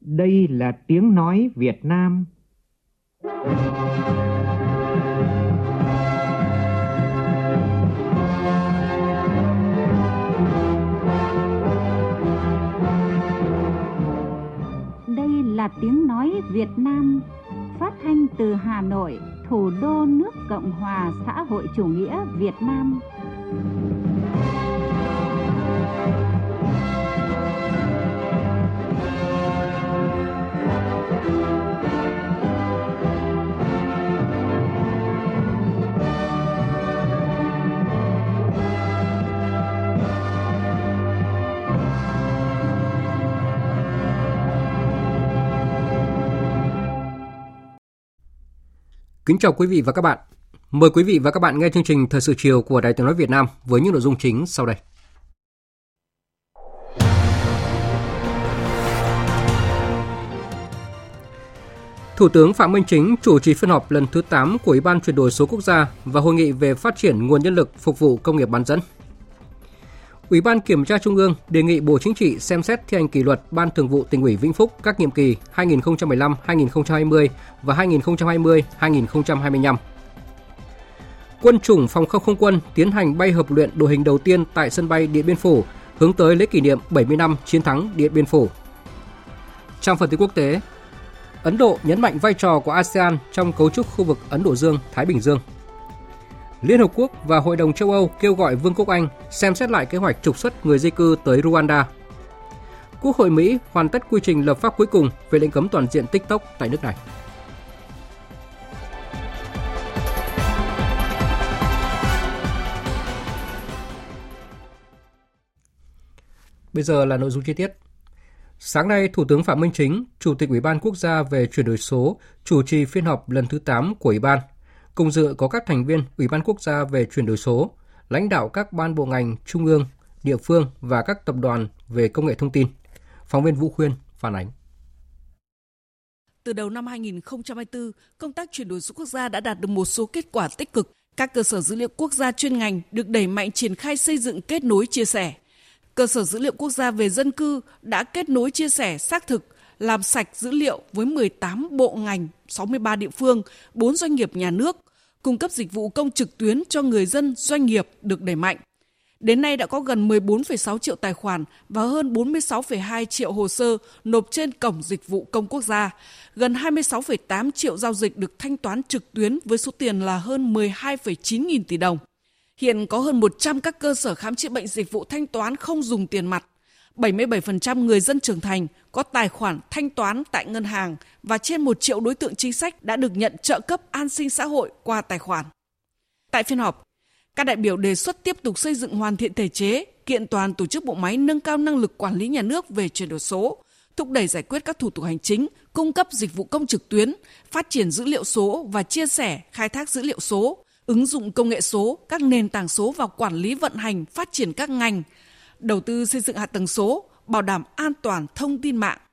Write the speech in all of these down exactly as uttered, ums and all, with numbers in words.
Đây là tiếng nói Việt Nam. Đây là tiếng nói Việt Nam, phát thanh từ Hà Nội, thủ đô nước Cộng hòa xã hội chủ nghĩa Việt Nam. Kính chào quý vị và các bạn. Mời quý vị và các bạn nghe chương trình Thời sự chiều của Đài Tiếng nói Việt Nam với những nội dung chính sau đây. Thủ tướng Phạm Minh Chính chủ trì phiên họp lần thứ tám của Ủy ban chuyển đổi số quốc gia và hội nghị về phát triển nguồn nhân lực phục vụ công nghiệp bán dẫn. Ủy ban Kiểm tra Trung ương đề nghị Bộ Chính trị xem xét thi hành kỷ luật Ban Thường vụ Tỉnh ủy Vĩnh Phúc các nhiệm kỳ hai nghìn không trăm mười lăm đến hai nghìn không trăm hai mươi và hai nghìn không trăm hai mươi đến hai nghìn không trăm hai mươi lăm. Quân chủng Phòng không không quân tiến hành bay hợp luyện đội hình đầu tiên tại sân bay Điện Biên Phủ, hướng tới lễ kỷ niệm bảy mươi năm chiến thắng Điện Biên Phủ. Trong phần tin quốc tế, Ấn Độ nhấn mạnh vai trò của a sê an trong cấu trúc khu vực Ấn Độ Dương-Thái Bình Dương. Liên Hợp Quốc và Hội đồng châu Âu kêu gọi Vương quốc Anh xem xét lại kế hoạch trục xuất người di cư tới Rwanda. Quốc hội Mỹ hoàn tất quy trình lập pháp cuối cùng về lệnh cấm toàn diện TikTok tại nước này. Bây giờ là nội dung chi tiết. Sáng nay, Thủ tướng Phạm Minh Chính, Chủ tịch Ủy ban Quốc gia về chuyển đổi số, chủ trì phiên họp lần thứ tám của Ủy ban. Cùng dự có các thành viên Ủy ban Quốc gia về chuyển đổi số, lãnh đạo các ban bộ ngành, trung ương, địa phương và các tập đoàn về công nghệ thông tin. Phóng viên Vũ Khuyên phản ánh. Từ đầu năm hai nghìn không trăm hai mươi tư, công tác chuyển đổi số quốc gia đã đạt được một số kết quả tích cực. Các cơ sở dữ liệu quốc gia chuyên ngành được đẩy mạnh triển khai xây dựng kết nối chia sẻ. Cơ sở dữ liệu quốc gia về dân cư đã kết nối chia sẻ xác thực, làm sạch dữ liệu với mười tám bộ ngành, sáu mươi ba địa phương, bốn doanh nghiệp nhà nước, cung cấp dịch vụ công trực tuyến cho người dân, doanh nghiệp được đẩy mạnh. Đến nay đã có gần mười bốn phẩy sáu triệu tài khoản và hơn bốn mươi sáu phẩy hai triệu hồ sơ nộp trên Cổng Dịch vụ Công Quốc gia. Gần hai mươi sáu phẩy tám triệu giao dịch được thanh toán trực tuyến với số tiền là hơn mười hai phẩy chín nghìn tỷ đồng. Hiện có hơn một trăm các cơ sở khám chữa bệnh dịch vụ thanh toán không dùng tiền mặt. bảy mươi bảy phần trăm người dân trưởng thành có tài khoản thanh toán tại ngân hàng và trên một triệu đối tượng chính sách đã được nhận trợ cấp an sinh xã hội qua tài khoản. Tại phiên họp, các đại biểu đề xuất tiếp tục xây dựng hoàn thiện thể chế, kiện toàn tổ chức bộ máy nâng cao năng lực quản lý nhà nước về chuyển đổi số, thúc đẩy giải quyết các thủ tục hành chính, cung cấp dịch vụ công trực tuyến, phát triển dữ liệu số và chia sẻ, khai thác dữ liệu số, ứng dụng công nghệ số, các nền tảng số vào quản lý vận hành, phát triển các ngành, đầu tư xây dựng hạ tầng số, bảo đảm an toàn thông tin mạng.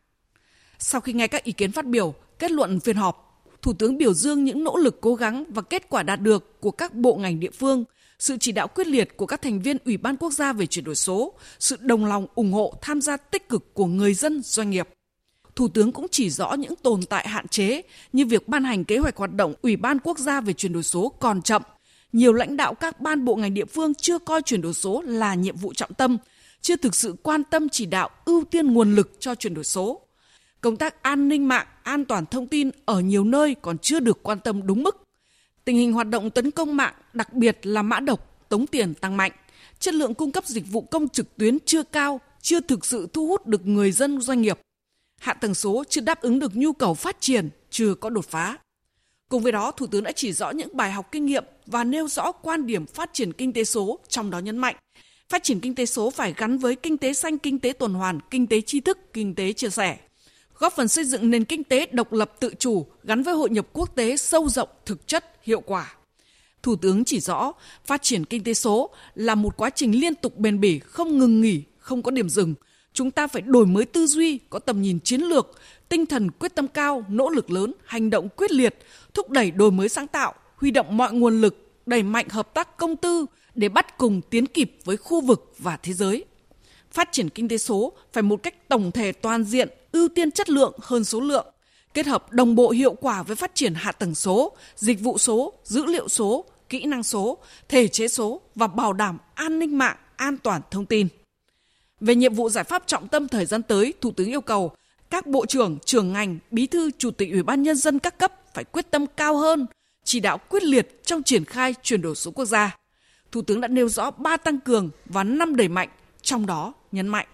Sau khi nghe các ý kiến phát biểu, kết luận phiên họp, Thủ tướng biểu dương những nỗ lực cố gắng và kết quả đạt được của các bộ ngành địa phương, sự chỉ đạo quyết liệt của các thành viên Ủy ban Quốc gia về chuyển đổi số, sự đồng lòng ủng hộ tham gia tích cực của người dân, doanh nghiệp. Thủ tướng cũng chỉ rõ những tồn tại hạn chế như việc ban hành kế hoạch hoạt động Ủy ban Quốc gia về chuyển đổi số còn chậm. Nhiều lãnh đạo các ban bộ ngành địa phương chưa coi chuyển đổi số là nhiệm vụ trọng tâm, chưa thực sự quan tâm chỉ đạo ưu tiên nguồn lực cho chuyển đổi số. Công tác an ninh mạng, an toàn thông tin ở nhiều nơi còn chưa được quan tâm đúng mức. Tình hình hoạt động tấn công mạng, đặc biệt là mã độc, tống tiền tăng mạnh. Chất lượng cung cấp dịch vụ công trực tuyến chưa cao, chưa thực sự thu hút được người dân, doanh nghiệp. Hạ tầng số chưa đáp ứng được nhu cầu phát triển, chưa có đột phá. Cùng với đó, Thủ tướng đã chỉ rõ những bài học kinh nghiệm và nêu rõ quan điểm phát triển kinh tế số, trong đó nhấn mạnh phát triển kinh tế số phải gắn với kinh tế xanh, kinh tế tuần hoàn, kinh tế tri thức, kinh tế chia sẻ. Góp phần xây dựng nền kinh tế độc lập tự chủ gắn với hội nhập quốc tế sâu rộng, thực chất, hiệu quả. Thủ tướng chỉ rõ phát triển kinh tế số là một quá trình liên tục bền bỉ, không ngừng nghỉ, không có điểm dừng. Chúng ta phải đổi mới tư duy, có tầm nhìn chiến lược, tinh thần quyết tâm cao, nỗ lực lớn, hành động quyết liệt, thúc đẩy đổi mới sáng tạo, huy động mọi nguồn lực, đẩy mạnh hợp tác công tư để bắt cùng tiến kịp với khu vực và thế giới. Phát triển kinh tế số phải một cách tổng thể toàn diện, ưu ưu tiên chất lượng hơn số lượng, kết hợp đồng bộ hiệu quả với phát triển hạ tầng số, dịch vụ số, dữ liệu số, kỹ năng số, thể chế số và bảo đảm an ninh mạng, an toàn thông tin. Về nhiệm vụ giải pháp trọng tâm thời gian tới, Thủ tướng yêu cầu các bộ trưởng, trưởng ngành, bí thư, chủ tịch Ủy ban Nhân dân các cấp phải quyết tâm cao hơn, chỉ đạo quyết liệt trong triển khai chuyển đổi số quốc gia. Thủ tướng đã nêu rõ ba tăng cường và năm đẩy mạnh, trong đó nhấn mạnh.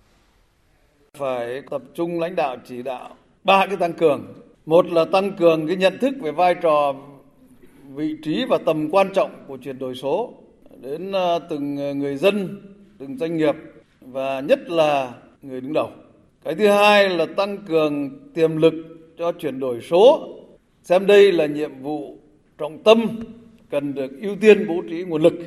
Phải tập trung lãnh đạo chỉ đạo ba cái tăng cường. Một là tăng cường cái nhận thức về vai trò, vị trí và tầm quan trọng của chuyển đổi số đến từng người dân, từng doanh nghiệp và nhất là người đứng đầu. Cái thứ hai là tăng cường tiềm lực cho chuyển đổi số, xem đây là nhiệm vụ trọng tâm cần được ưu tiên bố trí nguồn lực.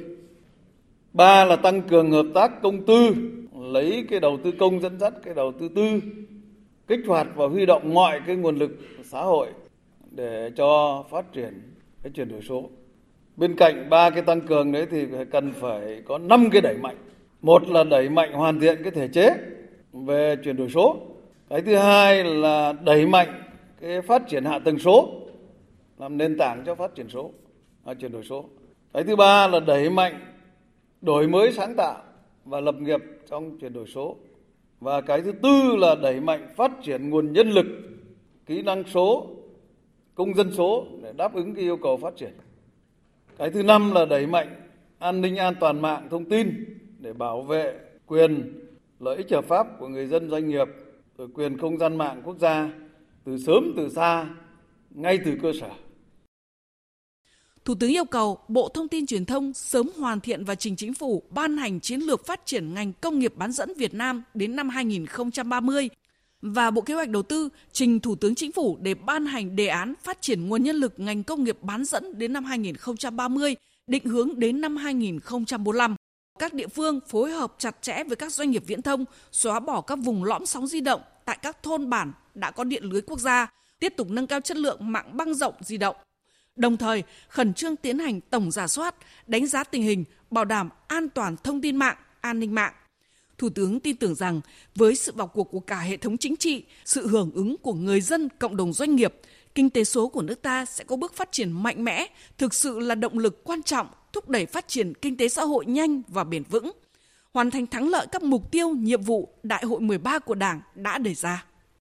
Ba là tăng cường hợp tác công tư, lấy cái đầu tư công dẫn dắt cái đầu tư tư, kích hoạt và huy động mọi cái nguồn lực xã hội để cho phát triển cái chuyển đổi số. Bên cạnh ba cái tăng cường đấy thì cần phải có năm cái đẩy mạnh. Một là đẩy mạnh hoàn thiện cái thể chế về chuyển đổi số. Cái thứ hai là đẩy mạnh cái phát triển hạ tầng số, làm nền tảng cho phát triển số, à, chuyển đổi số. Cái thứ ba là đẩy mạnh đổi mới sáng tạo và lập nghiệp trong chuyển đổi số. Và cái thứ tư là đẩy mạnh phát triển nguồn nhân lực, kỹ năng số, công dân số để đáp ứng cái yêu cầu phát triển. Cái thứ năm là đẩy mạnh an ninh an toàn mạng thông tin để bảo vệ quyền lợi ích hợp pháp của người dân, doanh nghiệp, rồi quyền không gian mạng quốc gia từ sớm từ xa, ngay từ cơ sở. Thủ tướng yêu cầu Bộ Thông tin Truyền thông sớm hoàn thiện và trình Chính phủ ban hành chiến lược phát triển ngành công nghiệp bán dẫn Việt Nam đến năm hai nghìn không trăm ba mươi và Bộ Kế hoạch Đầu tư trình Thủ tướng Chính phủ để ban hành đề án phát triển nguồn nhân lực ngành công nghiệp bán dẫn đến năm hai nghìn không trăm ba mươi, định hướng đến năm hai nghìn không trăm bốn mươi lăm. Các địa phương phối hợp chặt chẽ với các doanh nghiệp viễn thông, xóa bỏ các vùng lõm sóng di động tại các thôn bản đã có điện lưới quốc gia, tiếp tục nâng cao chất lượng mạng băng rộng di động. Đồng thời, khẩn trương tiến hành tổng rà soát, đánh giá tình hình, bảo đảm an toàn thông tin mạng, an ninh mạng. Thủ tướng tin tưởng rằng với sự vào cuộc của cả hệ thống chính trị, sự hưởng ứng của người dân, cộng đồng doanh nghiệp, kinh tế số của nước ta sẽ có bước phát triển mạnh mẽ, thực sự là động lực quan trọng thúc đẩy phát triển kinh tế xã hội nhanh và bền vững, hoàn thành thắng lợi các mục tiêu, nhiệm vụ Đại hội mười ba của Đảng đã đề ra.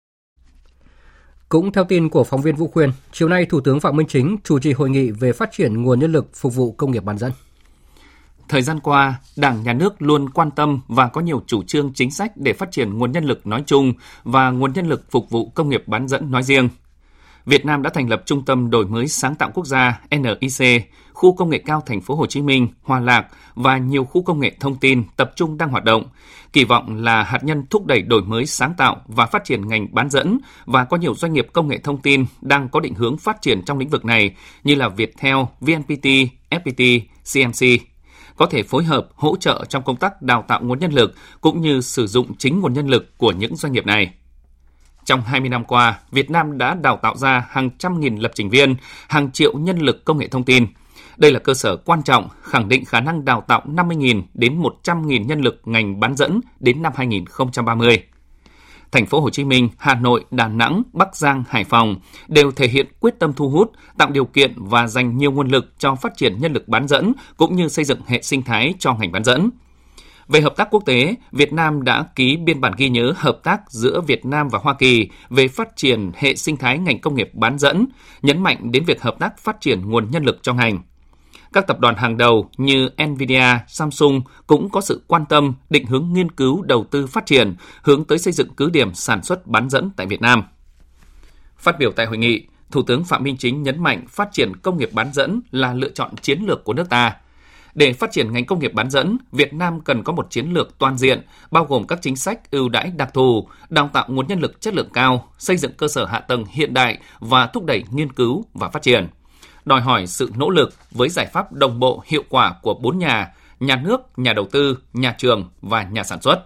Cũng theo tin của phóng viên Vũ Khuyên, chiều nay Thủ tướng Phạm Minh Chính chủ trì hội nghị về phát triển nguồn nhân lực phục vụ công nghiệp bán dẫn. Thời gian qua, Đảng, Nhà nước luôn quan tâm và có nhiều chủ trương chính sách để phát triển nguồn nhân lực nói chung và nguồn nhân lực phục vụ công nghiệp bán dẫn nói riêng. Việt Nam đã thành lập Trung tâm Đổi mới Sáng tạo Quốc gia N I C, khu công nghệ cao Thành phố Hồ Chí Minh, Hòa Lạc và nhiều khu công nghệ thông tin tập trung đang hoạt động. Kỳ vọng là hạt nhân thúc đẩy đổi mới sáng tạo và phát triển ngành bán dẫn, và có nhiều doanh nghiệp công nghệ thông tin đang có định hướng phát triển trong lĩnh vực này như là Viettel, vê en pê tê, ép pê tê, xê em xê. Có thể phối hợp hỗ trợ trong công tác đào tạo nguồn nhân lực cũng như sử dụng chính nguồn nhân lực của những doanh nghiệp này. Trong hai mươi năm qua, Việt Nam đã đào tạo ra hàng trăm nghìn lập trình viên, hàng triệu nhân lực công nghệ thông tin. Đây là cơ sở quan trọng khẳng định khả năng đào tạo năm mươi nghìn đến một trăm nghìn nhân lực ngành bán dẫn đến năm hai nghìn không trăm ba mươi. Thành phố Hồ Chí Minh, Hà Nội, Đà Nẵng, Bắc Giang, Hải Phòng đều thể hiện quyết tâm thu hút, tạo điều kiện và dành nhiều nguồn lực cho phát triển nhân lực bán dẫn cũng như xây dựng hệ sinh thái cho ngành bán dẫn. Về hợp tác quốc tế, Việt Nam đã ký biên bản ghi nhớ hợp tác giữa Việt Nam và Hoa Kỳ về phát triển hệ sinh thái ngành công nghiệp bán dẫn, nhấn mạnh đến việc hợp tác phát triển nguồn nhân lực cho ngành. Các tập đoàn hàng đầu như Nvidia, Samsung cũng có sự quan tâm, định hướng nghiên cứu đầu tư phát triển, hướng tới xây dựng cứ điểm sản xuất bán dẫn tại Việt Nam. Phát biểu tại hội nghị, Thủ tướng Phạm Minh Chính nhấn mạnh phát triển công nghiệp bán dẫn là lựa chọn chiến lược của nước ta. Để phát triển ngành công nghiệp bán dẫn, Việt Nam cần có một chiến lược toàn diện, bao gồm các chính sách ưu đãi đặc thù, đào tạo nguồn nhân lực chất lượng cao, xây dựng cơ sở hạ tầng hiện đại và thúc đẩy nghiên cứu và phát triển. Đòi hỏi sự nỗ lực với giải pháp đồng bộ hiệu quả của bốn nhà, nhà nước, nhà đầu tư, nhà trường và nhà sản xuất.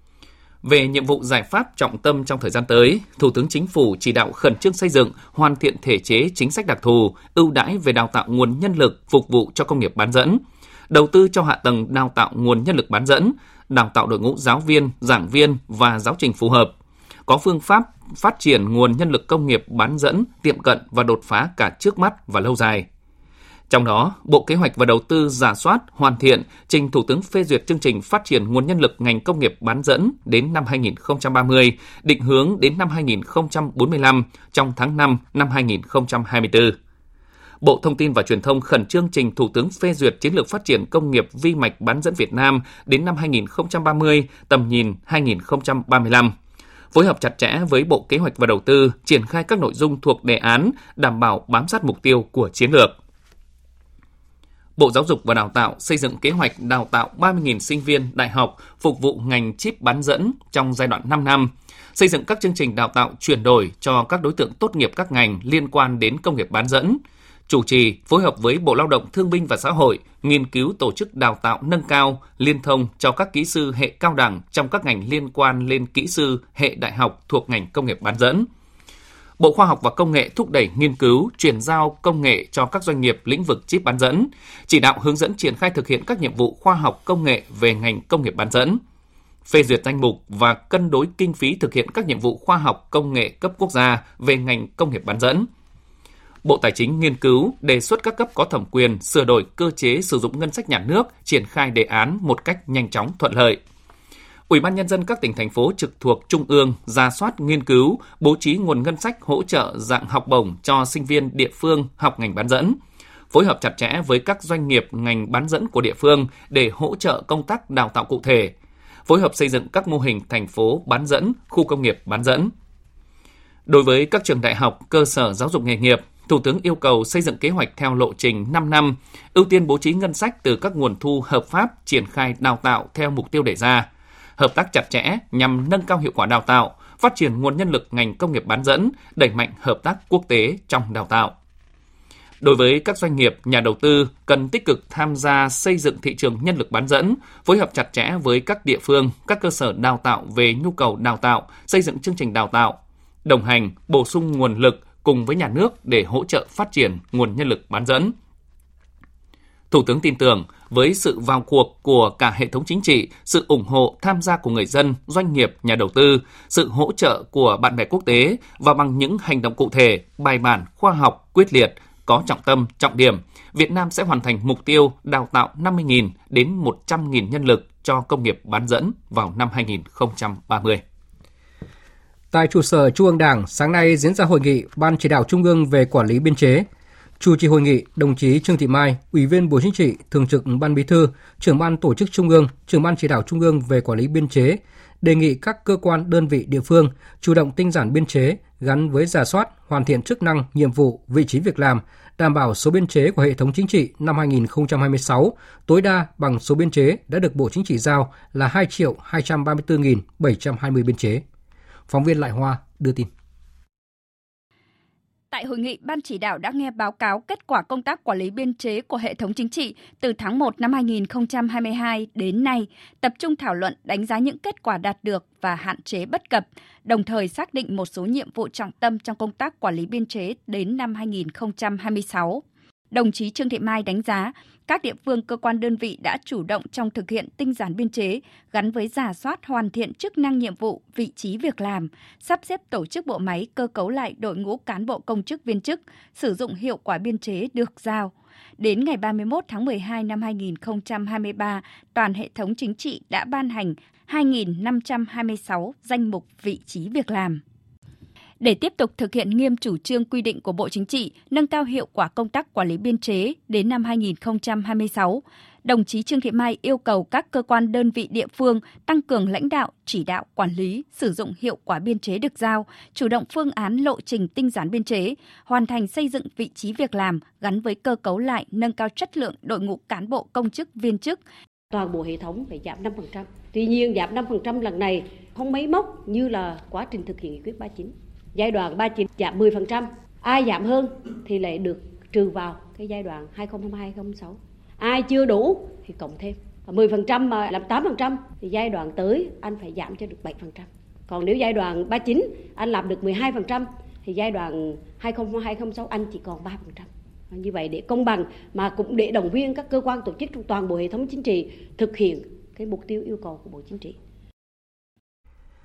Về nhiệm vụ giải pháp trọng tâm trong thời gian tới, Thủ tướng Chính phủ chỉ đạo khẩn trương xây dựng, hoàn thiện thể chế chính sách đặc thù, ưu đãi về đào tạo nguồn nhân lực phục vụ cho công nghiệp bán dẫn, đầu tư cho hạ tầng đào tạo nguồn nhân lực bán dẫn, đào tạo đội ngũ giáo viên, giảng viên và giáo trình phù hợp, có phương pháp phát triển nguồn nhân lực công nghiệp bán dẫn, tiệm cận và đột phá cả trước mắt và lâu dài. Trong đó, Bộ Kế hoạch và Đầu tư rà soát, hoàn thiện, trình Thủ tướng phê duyệt chương trình phát triển nguồn nhân lực ngành công nghiệp bán dẫn đến năm hai nghìn không trăm ba mươi, định hướng đến năm hai nghìn không trăm bốn mươi lăm trong tháng năm năm hai nghìn không trăm hai mươi tư. Bộ Thông tin và Truyền thông khẩn trương trình Thủ tướng phê duyệt chiến lược phát triển công nghiệp vi mạch bán dẫn Việt Nam đến năm hai nghìn không trăm ba mươi, tầm nhìn hai nghìn không trăm ba mươi lăm. Phối hợp chặt chẽ với Bộ Kế hoạch và Đầu tư, triển khai các nội dung thuộc đề án, đảm bảo bám sát mục tiêu của chiến lược. Bộ Giáo dục và Đào tạo xây dựng kế hoạch đào tạo ba mươi nghìn sinh viên đại học phục vụ ngành chip bán dẫn trong giai đoạn năm năm, xây dựng các chương trình đào tạo chuyển đổi cho các đối tượng tốt nghiệp các ngành liên quan đến công nghiệp bán dẫn, chủ trì phối hợp với Bộ Lao động Thương binh và Xã hội nghiên cứu tổ chức đào tạo nâng cao, liên thông cho các kỹ sư hệ cao đẳng trong các ngành liên quan lên kỹ sư hệ đại học thuộc ngành công nghiệp bán dẫn. Bộ Khoa học và Công nghệ thúc đẩy nghiên cứu, chuyển giao công nghệ cho các doanh nghiệp lĩnh vực chip bán dẫn, chỉ đạo hướng dẫn triển khai thực hiện các nhiệm vụ khoa học công nghệ về ngành công nghiệp bán dẫn, phê duyệt danh mục và cân đối kinh phí thực hiện các nhiệm vụ khoa học công nghệ cấp quốc gia về ngành công nghiệp bán dẫn. Bộ Tài chính nghiên cứu, đề xuất các cấp có thẩm quyền sửa đổi cơ chế sử dụng ngân sách nhà nước, triển khai đề án một cách nhanh chóng thuận lợi. Ủy ban Nhân dân các tỉnh, thành phố trực thuộc Trung ương rà soát nghiên cứu, bố trí nguồn ngân sách hỗ trợ dạng học bổng cho sinh viên địa phương học ngành bán dẫn, phối hợp chặt chẽ với các doanh nghiệp ngành bán dẫn của địa phương để hỗ trợ công tác đào tạo cụ thể, phối hợp xây dựng các mô hình thành phố bán dẫn, khu công nghiệp bán dẫn. Đối với các trường đại học, cơ sở giáo dục nghề nghiệp, Thủ tướng yêu cầu xây dựng kế hoạch theo lộ trình năm năm, ưu tiên bố trí ngân sách từ các nguồn thu hợp pháp triển khai đào tạo theo mục tiêu đề ra, hợp tác chặt chẽ nhằm nâng cao hiệu quả đào tạo, phát triển nguồn nhân lực ngành công nghiệp bán dẫn, đẩy mạnh hợp tác quốc tế trong đào tạo. Đối với các doanh nghiệp, nhà đầu tư cần tích cực tham gia xây dựng thị trường nhân lực bán dẫn, phối hợp chặt chẽ với các địa phương, các cơ sở đào tạo về nhu cầu đào tạo, xây dựng chương trình đào tạo, đồng hành, bổ sung nguồn lực cùng với nhà nước để hỗ trợ phát triển nguồn nhân lực bán dẫn. Thủ tướng tin tưởng, với sự vào cuộc của cả hệ thống chính trị, sự ủng hộ tham gia của người dân, doanh nghiệp, nhà đầu tư, sự hỗ trợ của bạn bè quốc tế và bằng những hành động cụ thể, bài bản, khoa học, quyết liệt, có trọng tâm, trọng điểm, Việt Nam sẽ hoàn thành mục tiêu đào tạo năm mươi nghìn đến một trăm nghìn nhân lực cho công nghiệp bán dẫn vào năm hai nghìn không trăm ba mươi. Tại trụ sở Trung ương Đảng, sáng nay diễn ra hội nghị Ban Chỉ đạo Trung ương về quản lý biên chế. Chủ trì hội nghị, đồng chí Trương Thị Mai, Ủy viên Bộ Chính trị, Thường trực Ban Bí thư, Trưởng ban Tổ chức Trung ương, Trưởng ban Chỉ đạo Trung ương về quản lý biên chế, đề nghị các cơ quan, đơn vị địa phương chủ động tinh giản biên chế gắn với rà soát, hoàn thiện chức năng, nhiệm vụ, vị trí việc làm, đảm bảo số biên chế của hệ thống chính trị năm hai nghìn không trăm hai mươi sáu tối đa bằng số biên chế đã được Bộ Chính trị giao là hai triệu hai trăm ba mươi tư nghìn bảy trăm hai mươi biên chế. Phóng viên Lại Hoa đưa tin. Tại hội nghị, Ban chỉ đạo đã nghe báo cáo kết quả công tác quản lý biên chế của hệ thống chính trị từ tháng một năm hai nghìn không trăm hai mươi hai đến nay, tập trung thảo luận đánh giá những kết quả đạt được và hạn chế bất cập, đồng thời xác định một số nhiệm vụ trọng tâm trong công tác quản lý biên chế đến năm hai nghìn không trăm hai mươi sáu. Đồng chí Trương Thị Mai đánh giá, các địa phương, cơ quan đơn vị đã chủ động trong thực hiện tinh giản biên chế gắn với rà soát, hoàn thiện chức năng, nhiệm vụ, vị trí việc làm, sắp xếp tổ chức bộ máy, cơ cấu lại đội ngũ cán bộ công chức viên chức, sử dụng hiệu quả biên chế được giao. Đến ngày ba mươi mốt tháng mười hai năm hai nghìn không trăm hai mươi ba, toàn hệ thống chính trị đã ban hành hai nghìn năm trăm hai mươi sáu danh mục vị trí việc làm. Để tiếp tục thực hiện nghiêm chủ trương quy định của Bộ Chính trị, nâng cao hiệu quả công tác quản lý biên chế đến năm hai nghìn không trăm hai mươi sáu, đồng chí Trương Thị Mai yêu cầu các cơ quan, đơn vị địa phương tăng cường lãnh đạo, chỉ đạo, quản lý, sử dụng hiệu quả biên chế được giao, chủ động phương án lộ trình tinh giản biên chế, hoàn thành xây dựng vị trí việc làm gắn với cơ cấu lại, nâng cao chất lượng đội ngũ cán bộ công chức viên chức. Toàn bộ hệ thống phải giảm năm phần trăm. Tuy nhiên, giảm năm phần trăm lần này không máy móc như là quá trình thực hiện nghị quyết ba mươi chín. Giai đoạn ba mươi chín giảm mười phần trăm, ai giảm hơn thì lại được trừ vào cái giai đoạn hai nghìn không trăm hai mươi hai đến hai nghìn không trăm hai mươi sáu. Ai chưa đủ thì cộng thêm. mười phần trăm mà làm tám phần trăm thì giai đoạn tới anh phải giảm cho được bảy phần trăm. Còn nếu giai đoạn ba mươi chín anh làm được mười hai phần trăm thì giai đoạn hai nghìn không trăm hai mươi hai đến hai nghìn không trăm hai mươi sáu anh chỉ còn ba phần trăm. Như vậy để công bằng mà cũng để động viên các cơ quan tổ chức trong toàn bộ hệ thống chính trị thực hiện cái mục tiêu yêu cầu của Bộ Chính trị.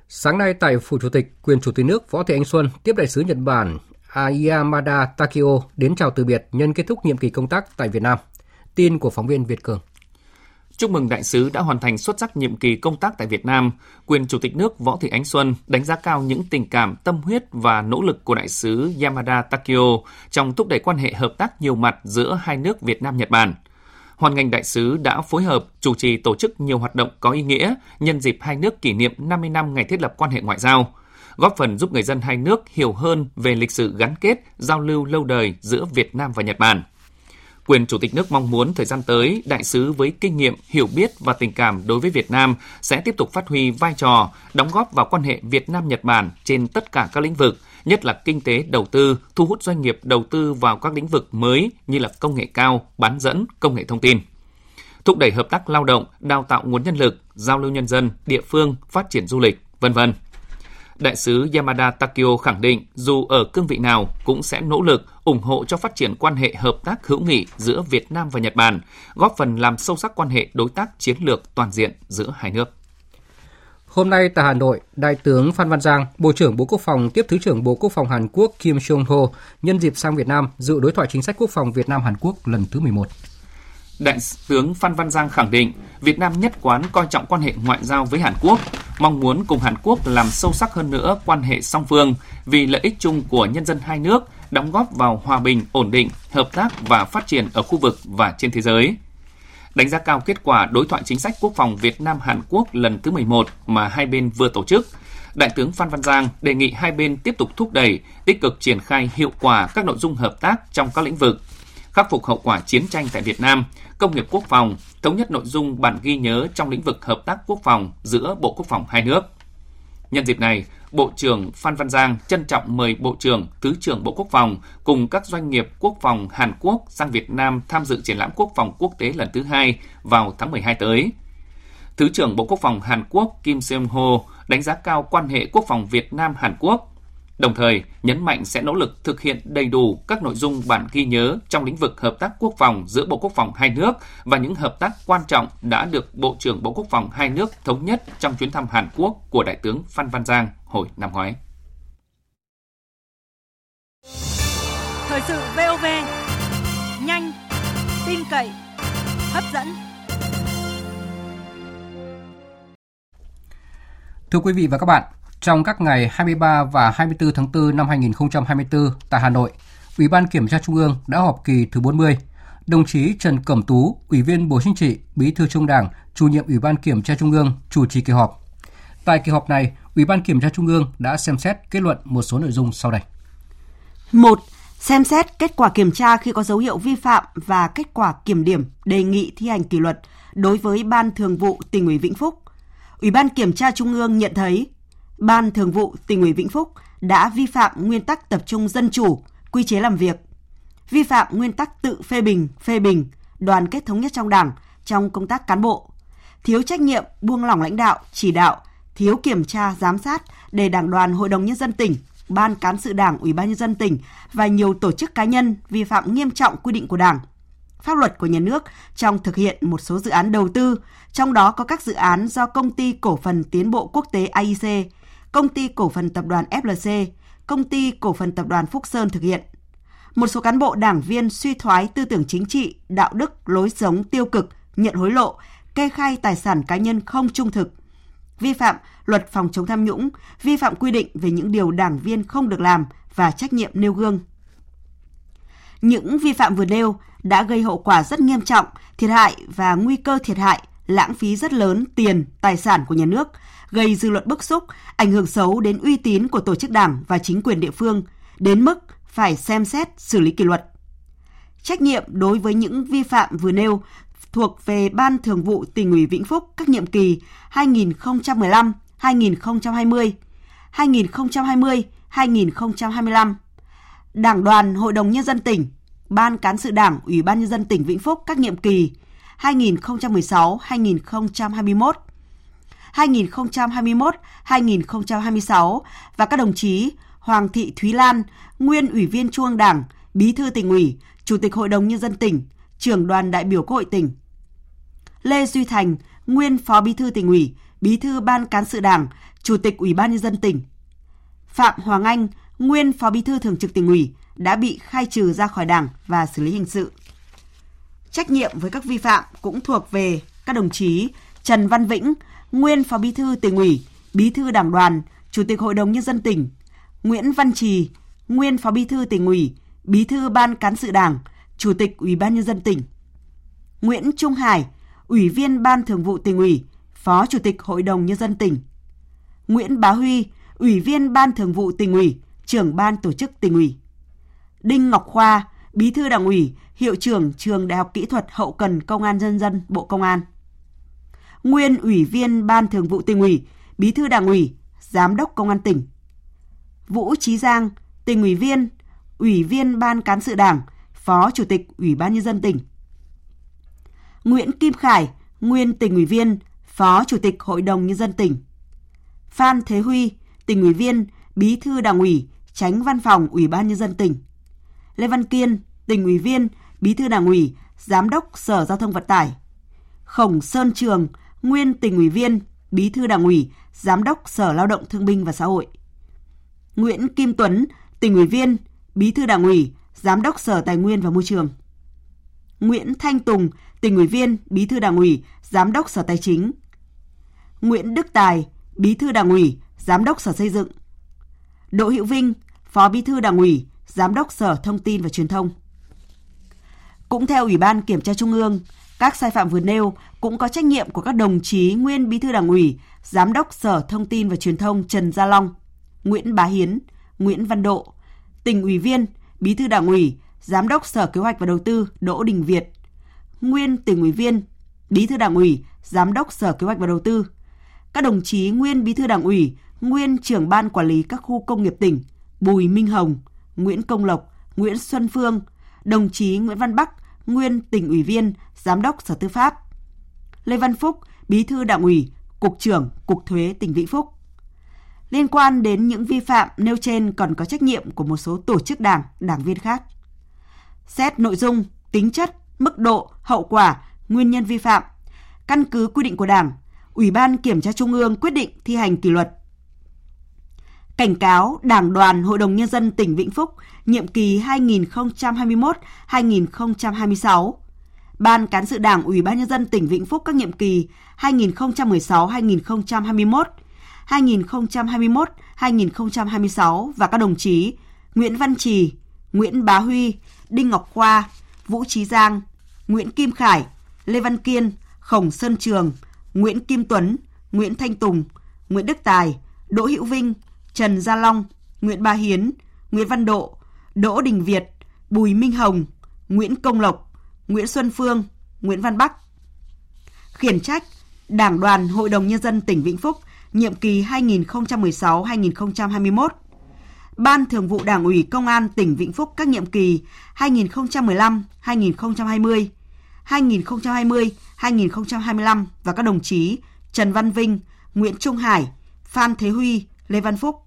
Sáng nay tại Phủ Chủ tịch, quyền Chủ tịch nước Võ Thị Ánh Xuân tiếp đại sứ Nhật Bản Yamada Takio đến chào từ biệt nhân kết thúc nhiệm kỳ công tác tại Việt Nam. Tin của phóng viên Việt Cường. Chúc mừng đại sứ đã hoàn thành xuất sắc nhiệm kỳ công tác tại Việt Nam. Quyền Chủ tịch nước Võ Thị Ánh Xuân đánh giá cao những tình cảm, tâm huyết và nỗ lực của đại sứ Yamada Takio trong thúc đẩy quan hệ hợp tác nhiều mặt giữa hai nước Việt Nam-Nhật Bản. Hoan nghênh đại sứ đã phối hợp chủ trì tổ chức nhiều hoạt động có ý nghĩa nhân dịp hai nước kỷ niệm năm mươi năm ngày thiết lập quan hệ ngoại giao, góp phần giúp người dân hai nước hiểu hơn về lịch sử gắn kết, giao lưu lâu đời giữa Việt Nam và Nhật Bản. Quyền Chủ tịch nước mong muốn thời gian tới, đại sứ với kinh nghiệm, hiểu biết và tình cảm đối với Việt Nam sẽ tiếp tục phát huy vai trò, đóng góp vào quan hệ Việt Nam-Nhật Bản trên tất cả các lĩnh vực, nhất là kinh tế, đầu tư, thu hút doanh nghiệp đầu tư vào các lĩnh vực mới như là công nghệ cao, bán dẫn, công nghệ thông tin. Thúc đẩy hợp tác lao động, đào tạo nguồn nhân lực, giao lưu nhân dân, địa phương, phát triển du lịch, vân vân. Đại sứ Yamada Takio khẳng định dù ở cương vị nào cũng sẽ nỗ lực ủng hộ cho phát triển quan hệ hợp tác hữu nghị giữa Việt Nam và Nhật Bản, góp phần làm sâu sắc quan hệ đối tác chiến lược toàn diện giữa hai nước. Hôm nay tại Hà Nội, Đại tướng Phan Văn Giang, Bộ trưởng Bộ Quốc phòng tiếp Thứ trưởng Bộ Quốc phòng Hàn Quốc Kim Jong-ho nhân dịp sang Việt Nam dự đối thoại chính sách quốc phòng Việt Nam Hàn Quốc lần thứ mười một. Đại tướng Phan Văn Giang khẳng định Việt Nam nhất quán coi trọng quan hệ ngoại giao với Hàn Quốc, mong muốn cùng Hàn Quốc làm sâu sắc hơn nữa quan hệ song phương vì lợi ích chung của nhân dân hai nước, đóng góp vào hòa bình, ổn định, hợp tác và phát triển ở khu vực và trên thế giới. Đánh giá cao kết quả đối thoại chính sách quốc phòng Việt Nam Hàn Quốc lần thứ mười một mà hai bên vừa tổ chức, Đại tướng Phan Văn Giang đề nghị hai bên tiếp tục thúc đẩy, tích cực triển khai hiệu quả các nội dung hợp tác trong các lĩnh vực: khắc phục hậu quả chiến tranh tại Việt Nam, công nghiệp quốc phòng, thống nhất nội dung bản ghi nhớ trong lĩnh vực hợp tác quốc phòng giữa Bộ Quốc phòng hai nước. Nhân dịp này, Bộ trưởng Phan Văn Giang trân trọng mời Bộ trưởng, Thứ trưởng Bộ Quốc phòng cùng các doanh nghiệp quốc phòng Hàn Quốc sang Việt Nam tham dự triển lãm quốc phòng quốc tế lần thứ hai vào tháng mười hai tới. Thứ trưởng Bộ Quốc phòng Hàn Quốc Kim Jong-ho đánh giá cao quan hệ quốc phòng Việt Nam-Hàn Quốc, đồng thời nhấn mạnh sẽ nỗ lực thực hiện đầy đủ các nội dung bản ghi nhớ trong lĩnh vực hợp tác quốc phòng giữa Bộ Quốc phòng hai nước và những hợp tác quan trọng đã được Bộ trưởng Bộ Quốc phòng hai nước thống nhất trong chuyến thăm Hàn Quốc của Đại tướng Phan Văn Giang hồi năm ngoái. Thời sự vê o vê, nhanh, tin cậy, hấp dẫn. Thưa quý vị và các bạn, trong các ngày hai mươi ba và hai mươi tư tháng tư năm hai nghìn không trăm hai mươi tư tại Hà Nội, Ủy ban Kiểm tra Trung ương đã họp kỳ thứ bốn mươi. Đồng chí Trần Cẩm Tú, Ủy viên Bộ Chính trị, Bí thư Trung Đảng, Chủ nhiệm Ủy ban Kiểm tra Trung ương chủ trì kỳ họp. Tại kỳ họp này, Ủy ban Kiểm tra Trung ương đã xem xét kết luận một số nội dung sau đây. một. Xem xét kết quả kiểm tra khi có dấu hiệu vi phạm và kết quả kiểm điểm đề nghị thi hành kỷ luật đối với Ban Thường vụ Tỉnh ủy Vĩnh Phúc. Ủy ban Kiểm tra Trung ương nhận thấy Ban Thường vụ Tỉnh ủy Vĩnh Phúc đã vi phạm nguyên tắc tập trung dân chủ, quy chế làm việc, vi phạm nguyên tắc tự phê bình, phê bình, đoàn kết thống nhất trong Đảng trong công tác cán bộ, thiếu trách nhiệm, buông lỏng lãnh đạo, chỉ đạo, thiếu kiểm tra, giám sát để Đảng đoàn Hội đồng Nhân dân tỉnh, Ban Cán sự Đảng, Ủy ban Nhân dân tỉnh và nhiều tổ chức cá nhân vi phạm nghiêm trọng quy định của Đảng, pháp luật của nhà nước trong thực hiện một số dự án đầu tư, trong đó có các dự án do Công ty Cổ phần Tiến bộ Quốc tế a i xê, Công ty Cổ phần Tập đoàn ép lờ xê, Công ty Cổ phần Tập đoàn Phúc Sơn thực hiện. Một số cán bộ đảng viên suy thoái tư tưởng chính trị, đạo đức, lối sống tiêu cực, nhận hối lộ, kê khai tài sản cá nhân không trung thực, vi phạm luật phòng chống tham nhũng, vi phạm quy định về những điều đảng viên không được làm và trách nhiệm nêu gương. Những vi phạm vừa nêu đã gây hậu quả rất nghiêm trọng, thiệt hại và nguy cơ thiệt hại, lãng phí rất lớn tiền, tài sản của nhà nước, gây dư luận bức xúc, ảnh hưởng xấu đến uy tín của tổ chức đảng và chính quyền địa phương, đến mức phải xem xét xử lý kỷ luật. Trách nhiệm đối với những vi phạm vừa nêu thuộc về Ban Thường vụ Tỉnh ủy Vĩnh Phúc các nhiệm kỳ hai nghìn không trăm mười lăm đến hai nghìn không trăm hai mươi, hai nghìn không trăm hai mươi đến hai nghìn không trăm hai mươi lăm, Đảng đoàn Hội đồng Nhân dân tỉnh, Ban Cán sự Đảng, Ủy ban Nhân dân tỉnh Vĩnh Phúc các nhiệm kỳ hai nghìn không trăm mười sáu đến hai nghìn không trăm hai mươi mốt, hai nghìn không trăm hai mươi mốt đến hai nghìn không trăm hai mươi sáu và các đồng chí Hoàng Thị Thúy Lan, nguyên Ủy viên Trung ương Đảng, Bí thư Tỉnh ủy, Chủ tịch Hội đồng Nhân dân tỉnh, Trưởng đoàn đại biểu Quốc hội tỉnh. Lê Duy Thành, nguyên Phó Bí thư Tỉnh ủy, Bí thư Ban Cán sự Đảng, Chủ tịch Ủy ban Nhân dân tỉnh. Phạm Hoàng Anh, nguyên Phó Bí thư Thường trực Tỉnh ủy, đã bị khai trừ ra khỏi Đảng và xử lý hình sự. Trách nhiệm với các vi phạm cũng thuộc về các đồng chí Trần Văn Vĩnh, nguyên Phó Bí thư Tỉnh ủy, Bí thư Đảng đoàn, Chủ tịch Hội đồng Nhân dân tỉnh, Nguyễn Văn Trì, nguyên Phó Bí thư Tỉnh ủy, Bí thư Ban Cán sự Đảng, Chủ tịch Ủy ban Nhân dân tỉnh, Nguyễn Trung Hải, Ủy viên Ban Thường vụ Tỉnh ủy, Phó Chủ tịch Hội đồng Nhân dân tỉnh, Nguyễn Bá Huy, Ủy viên Ban Thường vụ Tỉnh ủy, Trưởng Ban Tổ chức Tỉnh ủy, Đinh Ngọc Khoa, Bí thư Đảng ủy, Hiệu trưởng Trường Đại học Kỹ thuật Hậu cần Công an Nhân dân, Bộ Công an, nguyên Ủy viên Ban Thường vụ Tỉnh ủy, Bí thư Đảng ủy, Giám đốc Công an tỉnh, Vũ Chí Giang, Tỉnh ủy viên, Ủy viên Ban Cán sự Đảng, Phó Chủ tịch Ủy ban Nhân dân tỉnh, Nguyễn Kim Khải, nguyên Tỉnh ủy viên, Phó Chủ tịch Hội đồng Nhân dân tỉnh, Phan Thế Huy, Tỉnh ủy viên, Bí thư Đảng ủy, Chánh Văn phòng Ủy ban Nhân dân tỉnh, Lê Văn Kiên, Tỉnh ủy viên, Bí thư Đảng ủy, Giám đốc Sở Giao thông Vận tải, Khổng Sơn Trường, nguyên Tỉnh ủy viên, Bí thư Đảng ủy, Giám đốc Sở Lao động Thương binh và Xã hội, Nguyễn Kim Tuấn, Tỉnh ủy viên, Bí thư Đảng ủy, Giám đốc Sở Tài nguyên và Môi trường, Nguyễn Thanh Tùng, Tỉnh ủy viên, Bí thư Đảng ủy, Giám đốc Sở Tài chính, Nguyễn Đức Tài, Bí thư Đảng ủy, Giám đốc Sở Xây dựng, Đỗ Hữu Vinh, Phó Bí thư Đảng ủy, Giám đốc Sở Thông tin và Truyền thông. Cũng theo Ủy ban Kiểm tra Trung ương, các sai phạm vừa nêu cũng có trách nhiệm của các đồng chí nguyên Bí thư Đảng ủy, Giám đốc Sở Thông tin và Truyền thông Trần Gia Long, Nguyễn Bá Hiến, Nguyễn Văn Độ, Tỉnh ủy viên, Bí thư Đảng ủy, Giám đốc Sở Kế hoạch và Đầu tư Đỗ Đình Việt, nguyên Tỉnh ủy viên, Bí thư Đảng ủy, Giám đốc Sở Kế hoạch và Đầu tư, các đồng chí nguyên Bí thư Đảng ủy, nguyên Trưởng Ban Quản lý các khu công nghiệp tỉnh Bùi Minh Hồng, Nguyễn Công Lộc, Nguyễn Xuân Phương, đồng chí Nguyễn Văn Bắc, nguyên Tỉnh ủy viên, Giám đốc Sở Tư pháp, Lê Văn Phúc, Bí thư Đảng ủy, Cục trưởng Cục Thuế tỉnh Vĩnh Phúc. Liên quan đến những vi phạm nêu trên còn có trách nhiệm của một số tổ chức đảng, đảng viên khác. Xét nội dung, tính chất, mức độ, hậu quả, nguyên nhân vi phạm, căn cứ quy định của Đảng, Ủy ban Kiểm tra Trung ương quyết định thi hành kỷ luật. Cảnh cáo Đảng đoàn Hội đồng Nhân dân tỉnh Vĩnh Phúc nhiệm kỳ hai nghìn không trăm hai mươi mốt đến hai nghìn không trăm hai mươi sáu, Ban Cán sự Đảng Ủy ban Nhân dân tỉnh Vĩnh Phúc các nhiệm kỳ hai nghìn không trăm mười sáu đến hai nghìn không trăm hai mươi mốt, hai nghìn không trăm hai mươi mốt đến hai nghìn không trăm hai mươi sáu và các đồng chí Nguyễn Văn Trì, Nguyễn Bá Huy, Đinh Ngọc Khoa, Vũ Chí Giang, Nguyễn Kim Khải, Lê Văn Kiên, Khổng Sơn Trường, Nguyễn Kim Tuấn, Nguyễn Thanh Tùng, Nguyễn Đức Tài, Đỗ Hữu Vinh, Trần Gia Long, Nguyễn Bá Hiến, Nguyễn Văn Độ, Đỗ Đình Việt, Bùi Minh Hồng, Nguyễn Công Lộc, Nguyễn Xuân Phương, Nguyễn Văn Bắc. Khiển trách Đảng đoàn Hội đồng Nhân dân tỉnh Vĩnh Phúc nhiệm kỳ hai nghìn không trăm mười sáu đến hai nghìn không trăm hai mươi mốt, Ban Thường vụ Đảng ủy Công an tỉnh Vĩnh Phúc các nhiệm kỳ hai nghìn không trăm mười lăm đến hai nghìn không trăm hai mươi, hai nghìn không trăm hai mươi đến hai nghìn không trăm hai mươi lăm và các đồng chí Trần Văn Vinh, Nguyễn Trung Hải, Phan Thế Huy, Lê Văn Phúc.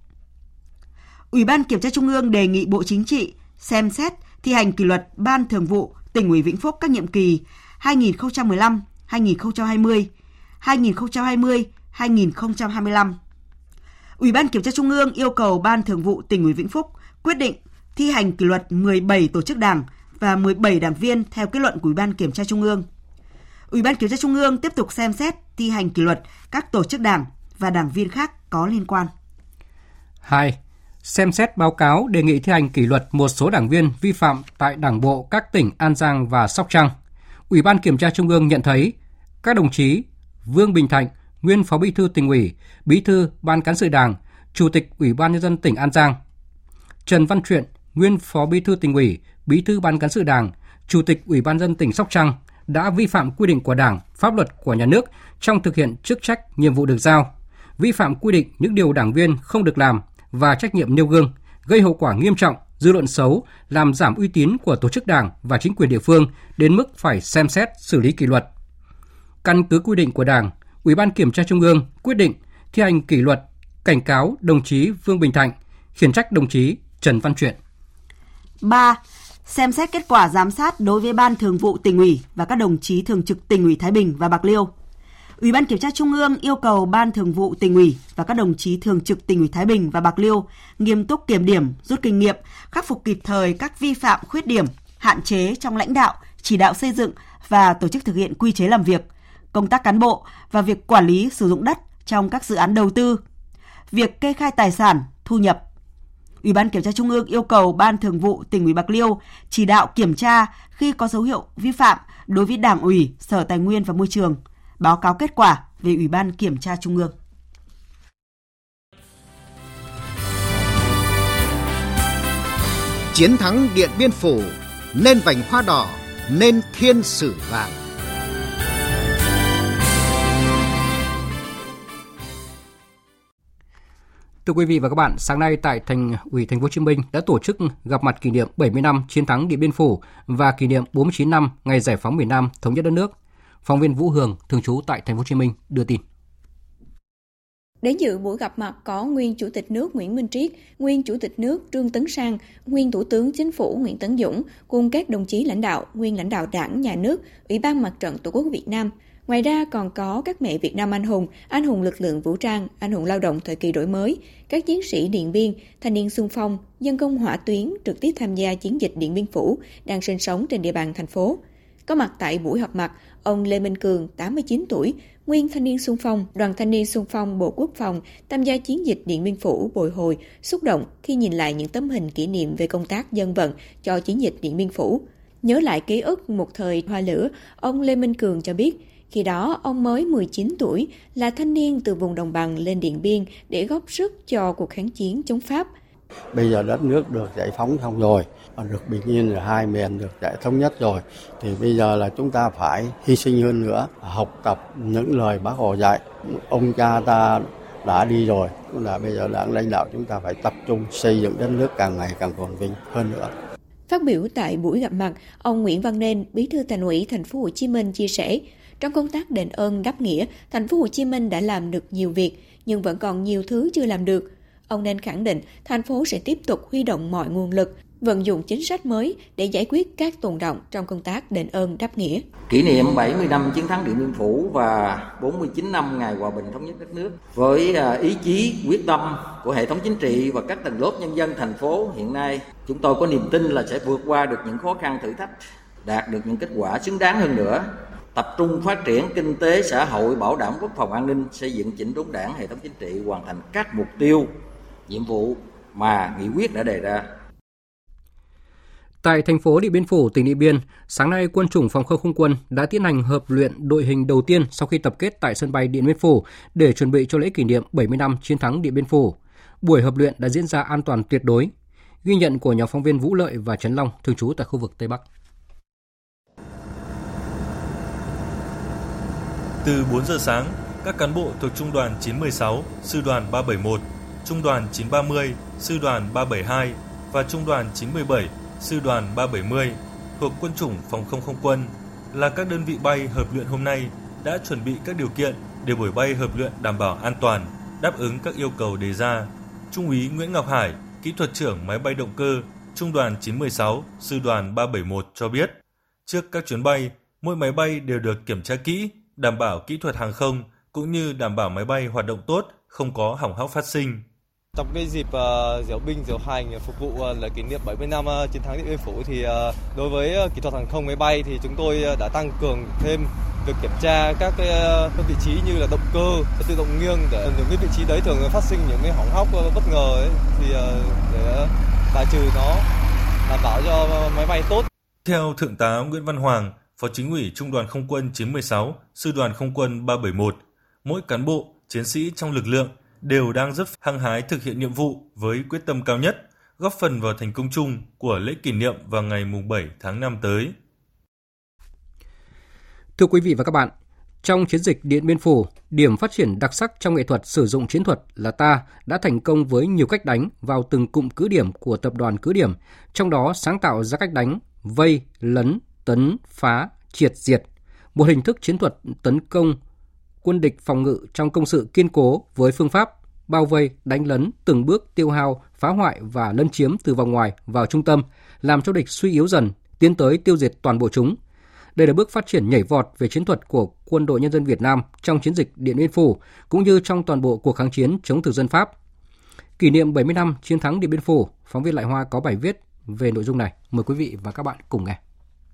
Ủy ban Kiểm tra Trung ương đề nghị Bộ Chính trị xem xét thi hành kỷ luật Ban Thường vụ Tỉnh ủy Vĩnh Phúc các nhiệm kỳ hai nghìn không trăm mười lăm đến hai nghìn không trăm hai mươi, hai nghìn không trăm hai mươi đến hai nghìn không trăm hai mươi lăm. Ủy ban Kiểm tra Trung ương yêu cầu Ban Thường vụ Tỉnh ủy Vĩnh Phúc quyết định thi hành kỷ luật mười bảy tổ chức đảng và mười bảy đảng viên theo kết luận của Ủy ban Kiểm tra Trung ương. Ủy ban Kiểm tra Trung ương tiếp tục xem xét thi hành kỷ luật các tổ chức đảng và đảng viên khác có liên quan. hai. Xem xét báo cáo đề nghị thi hành kỷ luật một số đảng viên vi phạm tại Đảng bộ các tỉnh An Giang và Sóc Trăng. Ủy ban Kiểm tra Trung ương nhận thấy các đồng chí Vương Bình Thạnh, nguyên Phó Bí thư Tỉnh ủy, Bí thư Ban Cán sự Đảng, Chủ tịch Ủy ban Nhân dân tỉnh An Giang; Trần Văn Truyện, nguyên Phó Bí thư Tỉnh ủy, Bí thư Ban Cán sự Đảng, Chủ tịch Ủy ban Nhân dân tỉnh Sóc Trăng đã vi phạm quy định của Đảng, pháp luật của nhà nước trong thực hiện chức trách, nhiệm vụ được giao, vi phạm quy định những điều đảng viên không được làm và trách nhiệm nêu gương, gây hậu quả nghiêm trọng, dư luận xấu, làm giảm uy tín của tổ chức đảng và chính quyền địa phương đến mức phải xem xét xử lý kỷ luật. Căn cứ quy định của Đảng, Ủy ban Kiểm tra Trung ương quyết định thi hành kỷ luật, cảnh cáo đồng chí Vương Bình Thạnh, khiển trách đồng chí Trần Văn Truyện. ba. Xem xét kết quả giám sát đối với Ban Thường vụ Tỉnh ủy và các đồng chí thường trực Tỉnh ủy Thái Bình và Bạc Liêu. Ủy ban Kiểm tra Trung ương yêu cầu Ban Thường vụ Tỉnh ủy và các đồng chí thường trực Tỉnh ủy Thái Bình và Bạc Liêu nghiêm túc kiểm điểm, rút kinh nghiệm, khắc phục kịp thời các vi phạm, khuyết điểm, hạn chế trong lãnh đạo, chỉ đạo xây dựng và tổ chức thực hiện quy chế làm việc, công tác cán bộ và việc quản lý sử dụng đất trong các dự án đầu tư, việc kê khai tài sản, thu nhập. Ủy ban Kiểm tra Trung ương yêu cầu Ban Thường vụ Tỉnh ủy Bạc Liêu chỉ đạo kiểm tra khi có dấu hiệu vi phạm đối với Đảng ủy, Sở Tài nguyên và Môi trường, báo cáo kết quả về Ủy ban Kiểm tra Trung ương. Chiến thắng Điện Biên Phủ, nên vành hoa đỏ, nên thiên sử vàng. Thưa quý vị và các bạn, sáng nay tại Thành ủy Thành phố Hồ Chí Minh đã tổ chức gặp mặt kỷ niệm bảy mươi năm chiến thắng Điện Biên Phủ và kỷ niệm bốn mươi chín năm ngày giải phóng miền Nam thống nhất đất nước. Phóng viên Vũ Hường thường trú tại Thành phố Hồ Chí Minh đưa tin. Đến dự buổi gặp mặt có nguyên Chủ tịch nước Nguyễn Minh Triết, nguyên Chủ tịch nước Trương Tấn Sang, nguyên Thủ tướng Chính phủ Nguyễn Tấn Dũng cùng các đồng chí lãnh đạo, nguyên lãnh đạo Đảng, Nhà nước, Ủy ban Mặt trận Tổ quốc Việt Nam. Ngoài ra còn có các mẹ Việt Nam anh hùng, anh hùng lực lượng vũ trang, anh hùng lao động thời kỳ đổi mới, các chiến sĩ Điện Biên, thanh niên xung phong, dân công hỏa tuyến trực tiếp tham gia chiến dịch Điện Biên Phủ đang sinh sống trên địa bàn thành phố. Có mặt tại buổi họp mặt, ông Lê Minh Cường, tám mươi chín tuổi, nguyên thanh niên xung phong, đoàn thanh niên xung phong Bộ Quốc phòng, tham gia chiến dịch Điện Biên Phủ bồi hồi, xúc động khi nhìn lại những tấm hình kỷ niệm về công tác dân vận cho chiến dịch Điện Biên Phủ. Nhớ lại ký ức một thời hoa lửa, ông Lê Minh Cường cho biết, khi đó ông mới mười chín tuổi, là thanh niên từ vùng đồng bằng lên Điện Biên để góp sức cho cuộc kháng chiến chống Pháp. Bây giờ đất nước được giải phóng xong rồi, được bình yên rồi, hai miền được giải thống nhất rồi, thì bây giờ là chúng ta phải hy sinh hơn nữa, học tập những lời Bác Hồ dạy. Ông cha ta đã đi rồi, là bây giờ đảng lãnh đạo chúng ta phải tập trung xây dựng đất nước càng ngày càng phồn vinh hơn nữa. Phát biểu tại buổi gặp mặt, ông Nguyễn Văn Nên, Bí thư Thành ủy Thành phố Hồ Chí Minh chia sẻ, trong công tác đền ơn đáp nghĩa, Thành phố Hồ Chí Minh đã làm được nhiều việc, nhưng vẫn còn nhiều thứ chưa làm được. Ông Nên khẳng định thành phố sẽ tiếp tục huy động mọi nguồn lực, vận dụng chính sách mới để giải quyết các tồn đọng trong công tác đền ơn đáp nghĩa. Kỷ niệm bảy mươi năm chiến thắng Điện Biên Phủ và bốn mươi chín năm ngày hòa bình thống nhất đất nước, với ý chí quyết tâm của hệ thống chính trị và các tầng lớp nhân dân thành phố hiện nay, chúng tôi có niềm tin là sẽ vượt qua được những khó khăn thử thách, đạt được những kết quả xứng đáng hơn nữa. Tập trung phát triển kinh tế xã hội, bảo đảm quốc phòng an ninh, xây dựng chỉnh đốn đảng, hệ thống chính trị, hoàn thành các mục tiêu, nhiệm vụ mà nghị quyết đã đề ra. Tại thành phố Điện Biên Phủ, tỉnh Điện Biên, sáng nay Quân chủng Phòng không Không quân đã tiến hành hợp luyện đội hình đầu tiên sau khi tập kết tại sân bay Điện Biên Phủ để chuẩn bị cho lễ kỷ niệm bảy mươi năm chiến thắng Điện Biên Phủ. Buổi hợp luyện đã diễn ra an toàn tuyệt đối. Ghi nhận của nhóm phóng viên Vũ Lợi và Trấn Long thường trú tại khu vực Tây Bắc. Từ bốn giờ sáng, các cán bộ thuộc Trung đoàn chín một sáu, Sư đoàn ba bảy một, Trung đoàn chín ba mươi, Sư đoàn ba bảy hai và Trung đoàn chín một bảy, Sư đoàn ba bảy mươi thuộc Quân chủng Phòng không Không quân là các đơn vị bay hợp luyện hôm nay đã chuẩn bị các điều kiện để buổi bay hợp luyện đảm bảo an toàn, đáp ứng các yêu cầu đề ra. Trung úy Nguyễn Ngọc Hải, kỹ thuật trưởng máy bay động cơ, Trung đoàn chín một sáu, Sư đoàn ba bảy một cho biết, trước các chuyến bay, mỗi máy bay đều được kiểm tra kỹ, đảm bảo kỹ thuật hàng không cũng như đảm bảo máy bay hoạt động tốt, không có hỏng hóc phát sinh. Trong cái dịp uh, diễu binh diễu hành phục vụ uh, lễ kỷ niệm bảy mươi năm uh, chiến thắng Điện Biên Phủ thì uh, đối với uh, kỹ thuật hàng không máy bay thì chúng tôi uh, đã tăng cường thêm việc kiểm tra các cái uh, vị trí như là động cơ, tự động nghiêng, để những cái vị trí đấy thường phát sinh những cái hỏng hóc uh, bất ngờ ấy, thì uh, để uh, bài trừ nó, đảm bảo cho uh, máy bay tốt. Theo Thượng tá Nguyễn Văn Hoàng, Phó Chính ủy Trung đoàn Không quân chín một sáu, Sư đoàn Không quân ba bảy một, mỗi cán bộ, chiến sĩ trong lực lượng đều đang rất hăng hái thực hiện nhiệm vụ với quyết tâm cao nhất, góp phần vào thành công chung của lễ kỷ niệm vào ngày bảy tháng năm tới. Thưa quý vị và các bạn, trong chiến dịch Điện Biên Phủ, điểm phát triển đặc sắc trong nghệ thuật sử dụng chiến thuật là ta đã thành công với nhiều cách đánh vào từng cụm cứ điểm của tập đoàn cứ điểm, trong đó sáng tạo ra cách đánh vây, lấn, tấn, phá, triệt diệt, một hình thức chiến thuật tấn công quân địch phòng ngự trong công sự kiên cố với phương pháp bao vây, đánh lấn, từng bước tiêu hao, phá hoại và lấn chiếm từ vòng ngoài vào trung tâm, làm cho địch suy yếu dần, tiến tới tiêu diệt toàn bộ chúng. Đây là bước phát triển nhảy vọt về chiến thuật của Quân đội Nhân dân Việt Nam trong chiến dịch Điện Biên Phủ, cũng như trong toàn bộ cuộc kháng chiến chống thực dân Pháp. Kỷ niệm bảy mươi năm chiến thắng Điện Biên Phủ, phóng viên Lại Hoa có bài viết về nội dung này. Mời quý vị và các bạn cùng nghe.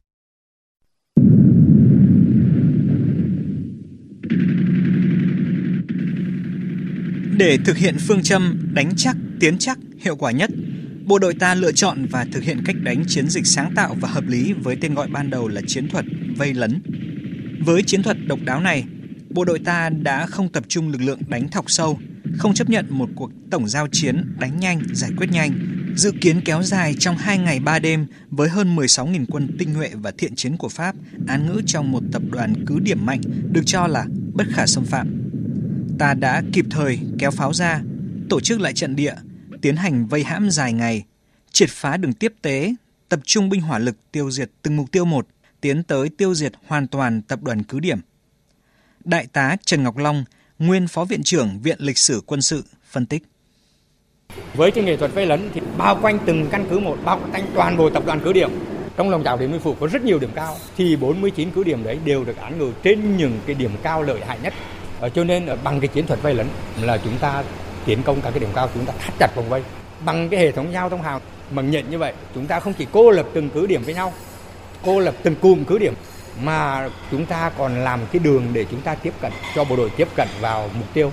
Để thực hiện phương châm đánh chắc, tiến chắc hiệu quả nhất, bộ đội ta lựa chọn và thực hiện cách đánh chiến dịch sáng tạo và hợp lý với tên gọi ban đầu là chiến thuật vây lấn. Với chiến thuật độc đáo này, bộ đội ta đã không tập trung lực lượng đánh thọc sâu, không chấp nhận một cuộc tổng giao chiến đánh nhanh, giải quyết nhanh, dự kiến kéo dài trong hai ngày ba đêm với hơn mười sáu nghìn quân tinh nhuệ và thiện chiến của Pháp án ngữ trong một tập đoàn cứ điểm mạnh được cho là bất khả xâm phạm. Ta đã kịp thời kéo pháo ra, tổ chức lại trận địa, tiến hành vây hãm dài ngày, triệt phá đường tiếp tế, tập trung binh hỏa lực tiêu diệt từng mục tiêu một, tiến tới tiêu diệt hoàn toàn tập đoàn cứ điểm. Đại tá Trần Ngọc Long, nguyên Phó Viện trưởng Viện Lịch sử Quân sự, phân tích. Với cái nghệ thuật vây lấn thì bao quanh từng căn cứ một, bao quanh toàn bộ tập đoàn cứ điểm. Trong lòng chảo Điện Biên Phủ có rất nhiều điểm cao, thì bốn mươi chín cứ điểm đấy đều được án ngữ trên những cái điểm cao lợi hại nhất. Cho nên bằng cái chiến thuật vây lấn là chúng ta tiến công các cái điểm cao, chúng ta thắt chặt vòng vây. Bằng cái hệ thống giao thông hào bằng nhận như vậy, chúng ta không chỉ cô lập từng cứ điểm với nhau, cô lập từng cụm cứ điểm, mà chúng ta còn làm cái đường để chúng ta tiếp cận, cho bộ đội tiếp cận vào mục tiêu.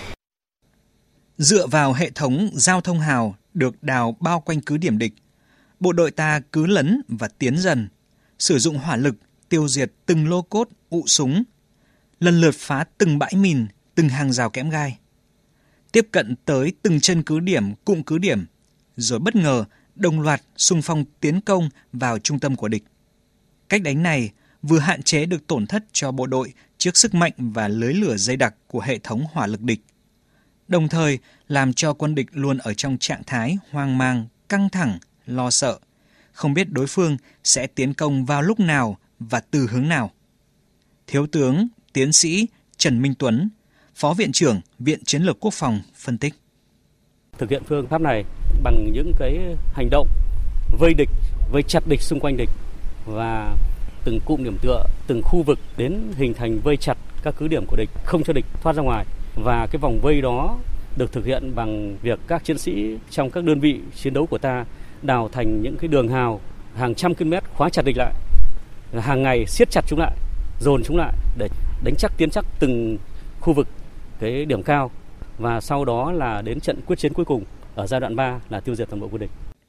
Dựa vào hệ thống giao thông hào được đào bao quanh cứ điểm địch, bộ đội ta cứ lấn và tiến dần, sử dụng hỏa lực tiêu diệt từng lô cốt, ụ súng, lần lượt phá từng bãi mìn, từng hàng rào kẽm gai, tiếp cận tới từng chân cứ điểm, cụm cứ điểm, rồi bất ngờ đồng loạt xung phong tiến công vào trung tâm của địch. Cách đánh này vừa hạn chế được tổn thất cho bộ đội trước sức mạnh và lưới lửa dày đặc của hệ thống hỏa lực địch, đồng thời làm cho quân địch luôn ở trong trạng thái hoang mang, căng thẳng, lo sợ, không biết đối phương sẽ tiến công vào lúc nào và từ hướng nào. Thiếu tướng, tiến sĩ Trần Minh Tuấn, Phó Viện trưởng Viện Chiến lược Quốc phòng phân tích. Thực hiện phương pháp này bằng những cái hành động vây địch, vây chặt địch xung quanh địch và từng cụm điểm tựa, từng khu vực đến hình thành vây chặt các cứ điểm của địch, không cho địch thoát ra ngoài. Và cái vòng vây đó được thực hiện bằng việc các chiến sĩ trong các đơn vị chiến đấu của ta đào thành những cái đường hào hàng trăm km khóa chặt địch lại, hàng ngày siết chặt chúng lại, dồn chúng lại để đánh chắc tiến chắc từng khu vực cái điểm cao, và sau đó là đến trận quyết chiến cuối cùng ở giai đoạn ba là tiêu diệt toàn bộ quân địch.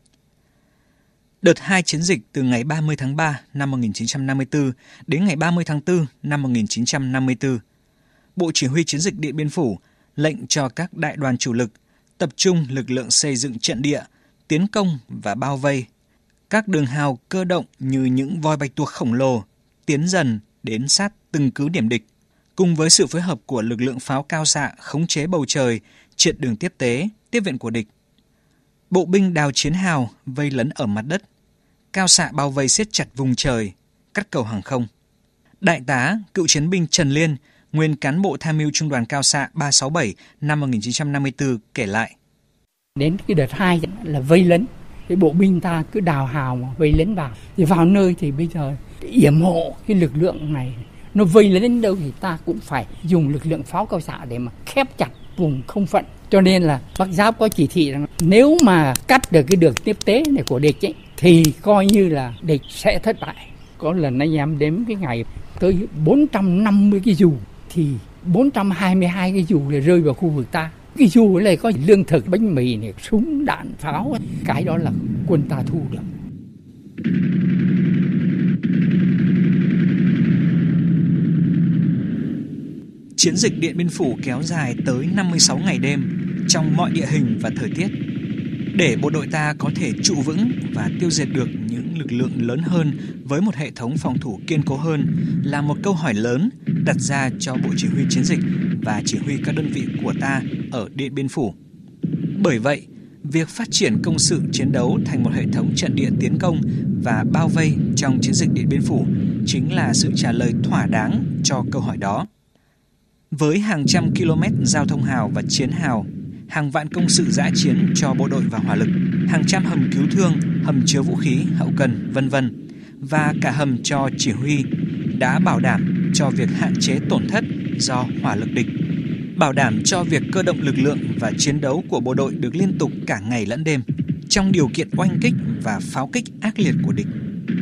Đợt hai chiến dịch từ ngày ba mươi tháng ba năm một nghìn chín trăm năm mươi tư đến ngày ba mươi tháng tư năm một nghìn chín trăm năm mươi tư, Bộ Chỉ huy Chiến dịch Điện Biên Phủ lệnh cho các đại đoàn chủ lực tập trung lực lượng xây dựng trận địa, tiến công và bao vây. Các đường hào cơ động như những voi bạch tuộc khổng lồ tiến dần đến sát từng cứ điểm địch, cùng với sự phối hợp của lực lượng pháo cao xạ khống chế bầu trời, triệt đường tiếp tế, tiếp viện của địch. Bộ binh đào chiến hào vây lấn ở mặt đất, cao xạ bao vây siết chặt vùng trời, cắt cầu hàng không. Đại tá, cựu chiến binh Trần Liên, nguyên cán bộ tham mưu trung đoàn cao xạ ba sáu bảy năm một nghìn chín trăm năm mươi tư kể lại. Đến cái đợt hai là vây lấn, cái bộ binh ta cứ đào hào mà vây lấn vào. Thì vào nơi thì bây giờ yểm hộ cái lực lượng này, nó vây lấn đến đâu thì ta cũng phải dùng lực lượng pháo cao xạ để mà khép chặt vùng không phận. Cho nên là Bắc Giáp có chỉ thị rằng nếu mà cắt được cái đường tiếp tế này của địch ấy, thì coi như là địch sẽ thất bại. Có lần anh em đếm cái ngày tới bốn trăm năm mươi cái dù, thì bốn trăm hai mươi hai cái dù là rơi vào khu vực ta. Cái dù này có lương thực, bánh mì, này, súng, đạn, pháo, cái đó là quân ta thu được. Chiến dịch Điện Biên Phủ kéo dài tới năm mươi sáu ngày đêm trong mọi địa hình và thời tiết. Để bộ đội ta có thể trụ vững và tiêu diệt được những lực lượng lớn hơn với một hệ thống phòng thủ kiên cố hơn là một câu hỏi lớn đặt ra cho Bộ Chỉ huy Chiến dịch và chỉ huy các đơn vị của ta ở Điện Biên Phủ. Bởi vậy, việc phát triển công sự chiến đấu thành một hệ thống trận địa tiến công và bao vây trong chiến dịch Điện Biên Phủ chính là sự trả lời thỏa đáng cho câu hỏi đó. Với hàng trăm km giao thông hào và chiến hào, hàng vạn công sự dã chiến cho bộ đội và hỏa lực, hàng trăm hầm cứu thương, hầm chứa vũ khí, hậu cần, vân vân, và cả hầm cho chỉ huy, đã bảo đảm cho việc hạn chế tổn thất do hỏa lực địch, bảo đảm cho việc cơ động lực lượng và chiến đấu của bộ đội được liên tục cả ngày lẫn đêm trong điều kiện oanh kích và pháo kích ác liệt của địch.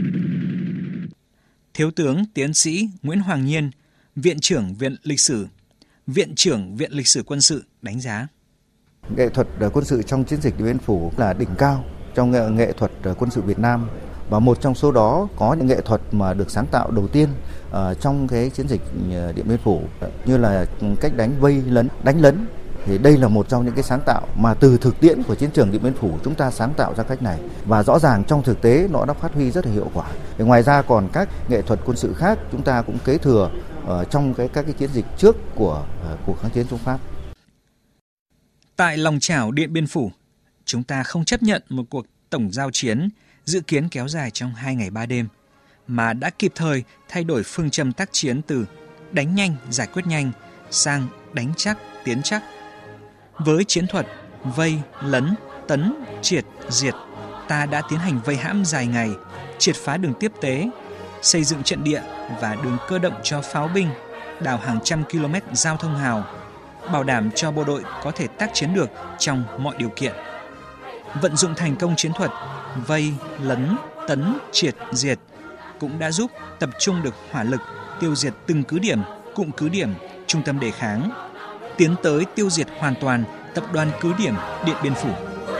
Thiếu tướng Tiến sĩ Nguyễn Hoàng Nhiên, Viện trưởng Viện Lịch sử, Viện trưởng Viện Lịch sử Quân sự đánh giá. Nghệ thuật quân sự trong chiến dịch Điện Biên Phủ là đỉnh cao trong nghệ thuật quân sự Việt Nam, và một trong số đó có những nghệ thuật mà được sáng tạo đầu tiên uh, trong cái chiến dịch Điện Biên Phủ, như là cách đánh vây lấn, đánh lấn. Thì đây là một trong những cái sáng tạo mà từ thực tiễn của chiến trường Điện Biên Phủ chúng ta sáng tạo ra cách này, và rõ ràng trong thực tế nó đã phát huy rất là hiệu quả. Thì ngoài ra còn các nghệ thuật quân sự khác chúng ta cũng kế thừa uh, trong cái các cái chiến dịch trước của uh, cuộc kháng chiến chống Pháp. Tại lòng chảo Điện Biên Phủ, chúng ta không chấp nhận một cuộc tổng giao chiến dự kiến kéo dài trong hai ngày ba đêm, mà đã kịp thời thay đổi phương châm tác chiến từ đánh nhanh, giải quyết nhanh sang đánh chắc, tiến chắc. Với chiến thuật vây, lấn, tấn, triệt, diệt, ta đã tiến hành vây hãm dài ngày, triệt phá đường tiếp tế, xây dựng trận địa và đường cơ động cho pháo binh, đào hàng trăm km giao thông hào, bảo đảm cho bộ đội có thể tác chiến được trong mọi điều kiện. Vận dụng thành công chiến thuật vây, lấn, tấn, triệt, diệt cũng đã giúp tập trung được hỏa lực tiêu diệt từng cứ điểm, cụm cứ điểm, trung tâm đề kháng, tiến tới tiêu diệt hoàn toàn tập đoàn cứ điểm Điện Biên Phủ.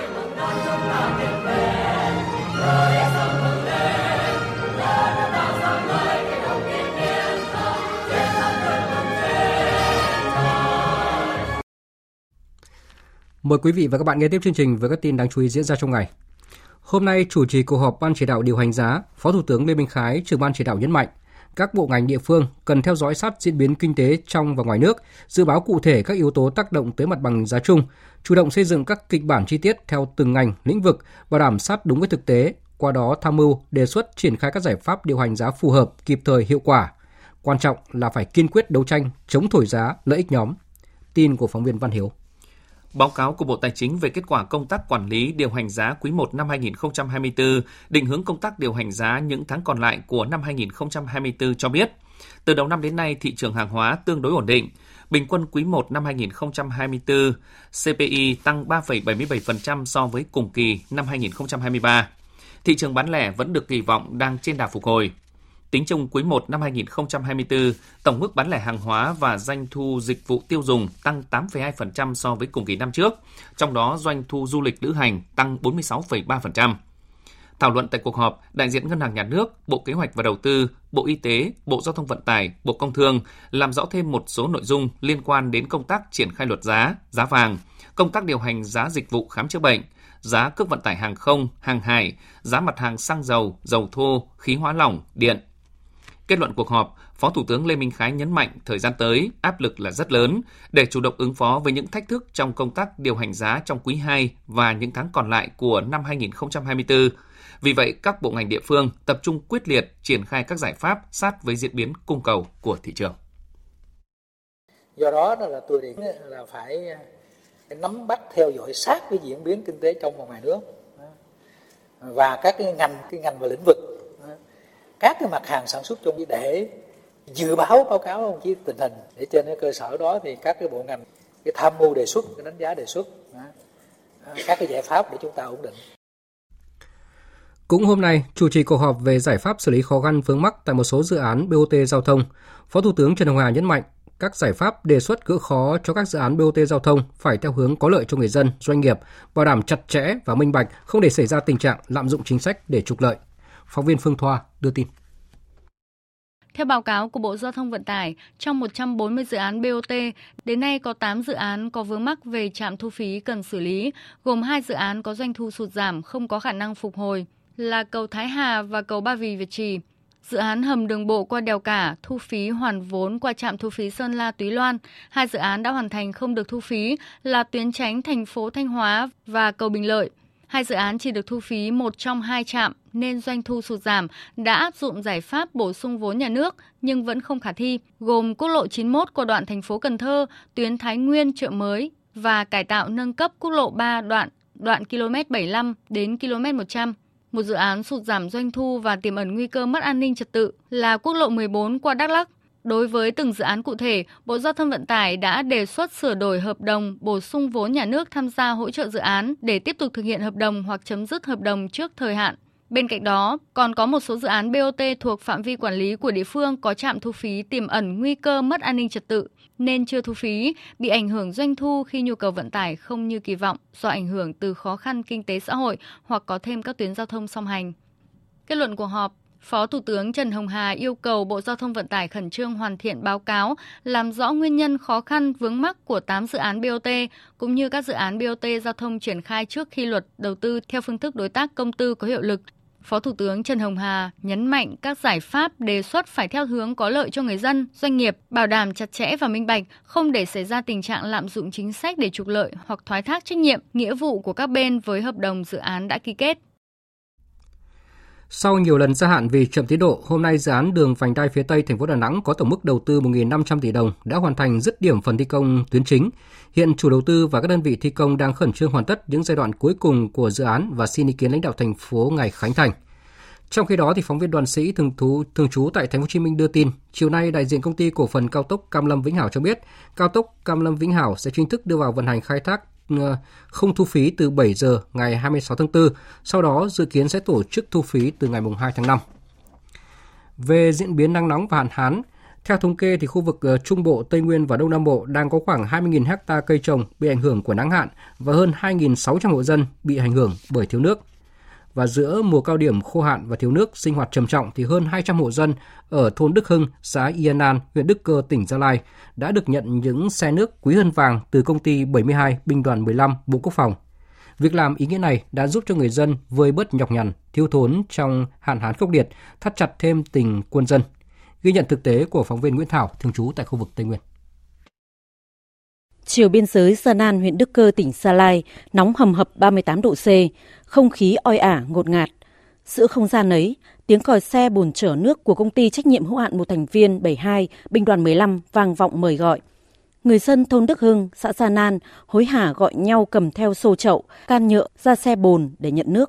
Mời quý vị và các bạn nghe tiếp chương trình với các tin đáng chú ý diễn ra trong ngày. Hôm nay, chủ trì cuộc họp Ban chỉ đạo điều hành giá, Phó Thủ tướng Lê Minh Khái, trưởng Ban chỉ đạo nhấn mạnh, các bộ ngành địa phương cần theo dõi sát diễn biến kinh tế trong và ngoài nước, dự báo cụ thể các yếu tố tác động tới mặt bằng giá chung, chủ động xây dựng các kịch bản chi tiết theo từng ngành, lĩnh vực, bảo đảm sát đúng với thực tế, qua đó tham mưu, đề xuất triển khai các giải pháp điều hành giá phù hợp, kịp thời, hiệu quả. Quan trọng là phải kiên quyết đấu tranh, chống thổi giá, lợi ích nhóm. Tin của phóng viên Văn Hiếu. Báo cáo của Bộ Tài chính về kết quả công tác quản lý điều hành giá quý một năm hai nghìn không trăm hai mươi tư, định hướng công tác điều hành giá những tháng còn lại của năm hai nghìn không trăm hai mươi tư cho biết, từ đầu năm đến nay thị trường hàng hóa tương đối ổn định. Bình quân quý một năm hai nghìn không trăm hai mươi tư, xê pê i tăng ba phẩy bảy mươi bảy phần trăm so với cùng kỳ năm hai nghìn không trăm hai mươi ba. Thị trường bán lẻ vẫn được kỳ vọng đang trên đà phục hồi. Tính chung quý một năm hai nghìn không trăm hai mươi tư, tổng mức bán lẻ hàng hóa và doanh thu dịch vụ tiêu dùng tăng tám phẩy hai phần trăm so với cùng kỳ năm trước, trong đó doanh thu du lịch lữ hành tăng bốn mươi sáu phẩy ba phần trăm. Thảo luận tại cuộc họp, đại diện Ngân hàng Nhà nước, Bộ Kế hoạch và Đầu tư, Bộ Y tế, Bộ Giao thông Vận tải, Bộ Công Thương làm rõ thêm một số nội dung liên quan đến công tác triển khai luật giá, giá vàng, công tác điều hành giá dịch vụ khám chữa bệnh, giá cước vận tải hàng không, hàng hải, giá mặt hàng xăng dầu, dầu thô, khí hóa lỏng, điện. Kết luận cuộc họp, Phó Thủ tướng Lê Minh Khái nhấn mạnh thời gian tới áp lực là rất lớn để chủ động ứng phó với những thách thức trong công tác điều hành giá trong quý hai và những tháng còn lại của năm hai nghìn không trăm hai mươi tư. Vì vậy, các bộ ngành địa phương tập trung quyết liệt triển khai các giải pháp sát với diễn biến cung cầu của thị trường. Do đó là tôi định là phải nắm bắt theo dõi sát với diễn biến kinh tế trong và ngoài nước và các cái ngành cái ngành và lĩnh vực, các cái mặt hàng sản xuất trong để dự báo báo cáo ông chí tình hình, để trên cái cơ sở đó thì các cái bộ ngành cái tham mưu đề xuất, cái đánh giá đề xuất các cái giải pháp để chúng ta ổn định. Cũng hôm nay, chủ trì cuộc họp về giải pháp xử lý khó khăn vướng mắc tại một số dự án bê o tê giao thông, Phó Thủ tướng Trần Hồng Hà nhấn mạnh các giải pháp đề xuất gỡ khó cho các dự án bê o tê giao thông phải theo hướng có lợi cho người dân, doanh nghiệp, bảo đảm chặt chẽ và minh bạch, không để xảy ra tình trạng lạm dụng chính sách để trục lợi. Phóng viên Phương Thoa đưa tin. Theo báo cáo của Bộ Giao thông Vận tải, trong một trăm bốn mươi dự án bê o tê, đến nay có tám dự án có vướng mắc về trạm thu phí cần xử lý, gồm hai dự án có doanh thu sụt giảm không có khả năng phục hồi, là cầu Thái Hà và cầu Ba Vì Việt Trì. Dự án hầm đường bộ qua đèo Cả, thu phí hoàn vốn qua trạm thu phí Sơn La Túy Loan. Hai dự án đã hoàn thành không được thu phí là tuyến tránh thành phố Thanh Hóa và cầu Bình Lợi. Hai dự án chỉ được thu phí một trong hai trạm nên doanh thu sụt giảm, đã áp dụng giải pháp bổ sung vốn nhà nước nhưng vẫn không khả thi, gồm quốc lộ chín mươi mốt qua đoạn thành phố Cần Thơ, tuyến Thái Nguyên Chợ Mới và cải tạo nâng cấp quốc lộ ba đoạn đoạn ki lô mét bảy mươi lăm đến ki lô mét một trăm. Một dự án sụt giảm doanh thu và tiềm ẩn nguy cơ mất an ninh trật tự là quốc lộ mười bốn qua Đắk Lắk. Đối với từng dự án cụ thể, Bộ Giao thông Vận tải đã đề xuất sửa đổi hợp đồng, bổ sung vốn nhà nước tham gia hỗ trợ dự án để tiếp tục thực hiện hợp đồng hoặc chấm dứt hợp đồng trước thời hạn. Bên cạnh đó, còn có một số dự án bê o tê thuộc phạm vi quản lý của địa phương có trạm thu phí tiềm ẩn nguy cơ mất an ninh trật tự, nên chưa thu phí, bị ảnh hưởng doanh thu khi nhu cầu vận tải không như kỳ vọng do ảnh hưởng từ khó khăn kinh tế xã hội hoặc có thêm các tuyến giao thông song hành. Kết luận cuộc họp, Phó Thủ tướng Trần Hồng Hà yêu cầu Bộ Giao thông Vận tải khẩn trương hoàn thiện báo cáo, làm rõ nguyên nhân khó khăn vướng mắc của tám dự án bê o tê, cũng như các dự án bê o tê giao thông triển khai trước khi luật đầu tư theo phương thức đối tác công tư có hiệu lực. Phó Thủ tướng Trần Hồng Hà nhấn mạnh các giải pháp đề xuất phải theo hướng có lợi cho người dân, doanh nghiệp, bảo đảm chặt chẽ và minh bạch, không để xảy ra tình trạng lạm dụng chính sách để trục lợi hoặc thoái thác trách nhiệm, nghĩa vụ của các bên với hợp đồng dự án đã ký kết. Sau nhiều lần gia hạn vì chậm tiến độ, hôm nay dự án đường vành đai phía Tây thành phố Đà Nẵng có tổng mức đầu tư một nghìn năm trăm tỷ đồng đã hoàn thành dứt điểm phần thi công tuyến chính. Hiện chủ đầu tư và các đơn vị thi công đang khẩn trương hoàn tất những giai đoạn cuối cùng của dự án và xin ý kiến lãnh đạo thành phố ngày khánh thành. Trong khi đó, thì phóng viên Đoàn Sĩ thường trú thường trú tại Thành phố Hồ Chí Minh đưa tin, chiều nay đại diện công ty cổ phần cao tốc Cam Lâm Vĩnh Hảo cho biết, cao tốc Cam Lâm Vĩnh Hảo sẽ chính thức đưa vào vận hành khai thác không thu phí từ bảy giờ ngày hai mươi sáu tháng tư, sau đó dự kiến sẽ tổ chức thu phí từ ngày hai tháng năm. Về diễn biến nắng nóng và hạn hán, theo thống kê thì khu vực Trung Bộ, Tây Nguyên và Đông Nam Bộ đang có khoảng hai mươi nghìn ha cây trồng bị ảnh hưởng của nắng hạn và hơn hai nghìn sáu trăm hộ dân bị ảnh hưởng bởi thiếu nước. Và giữa mùa cao điểm khô hạn và thiếu nước sinh hoạt trầm trọng thì hơn hai trăm hộ dân ở thôn Đức Hưng, xã Yên An, huyện Đức Cơ, tỉnh Gia Lai đã được nhận những xe nước quý hơn vàng từ công ty bảy mươi hai Binh đoàn mười lăm Bộ Quốc phòng. Việc làm ý nghĩa này đã giúp cho người dân vơi bớt nhọc nhằn, thiếu thốn trong hạn hán khốc liệt, thắt chặt thêm tình quân dân. Ghi nhận thực tế của phóng viên Nguyễn Thảo, thường trú tại khu vực Tây Nguyên. Chiều biên giới Sơn An, huyện Đức Cơ, tỉnh Gia Lai, nóng hầm hập ba mươi tám độ C, không khí oi ả, ngột ngạt. Giữa không gian ấy, tiếng còi xe bồn chở nước của công ty trách nhiệm hữu hạn một thành viên bảy mươi hai Binh đoàn mười lăm vang vọng mời gọi. Người dân thôn Đức Hưng, xã Gia Nan hối hả gọi nhau cầm theo xô chậu, can nhựa ra xe bồn để nhận nước.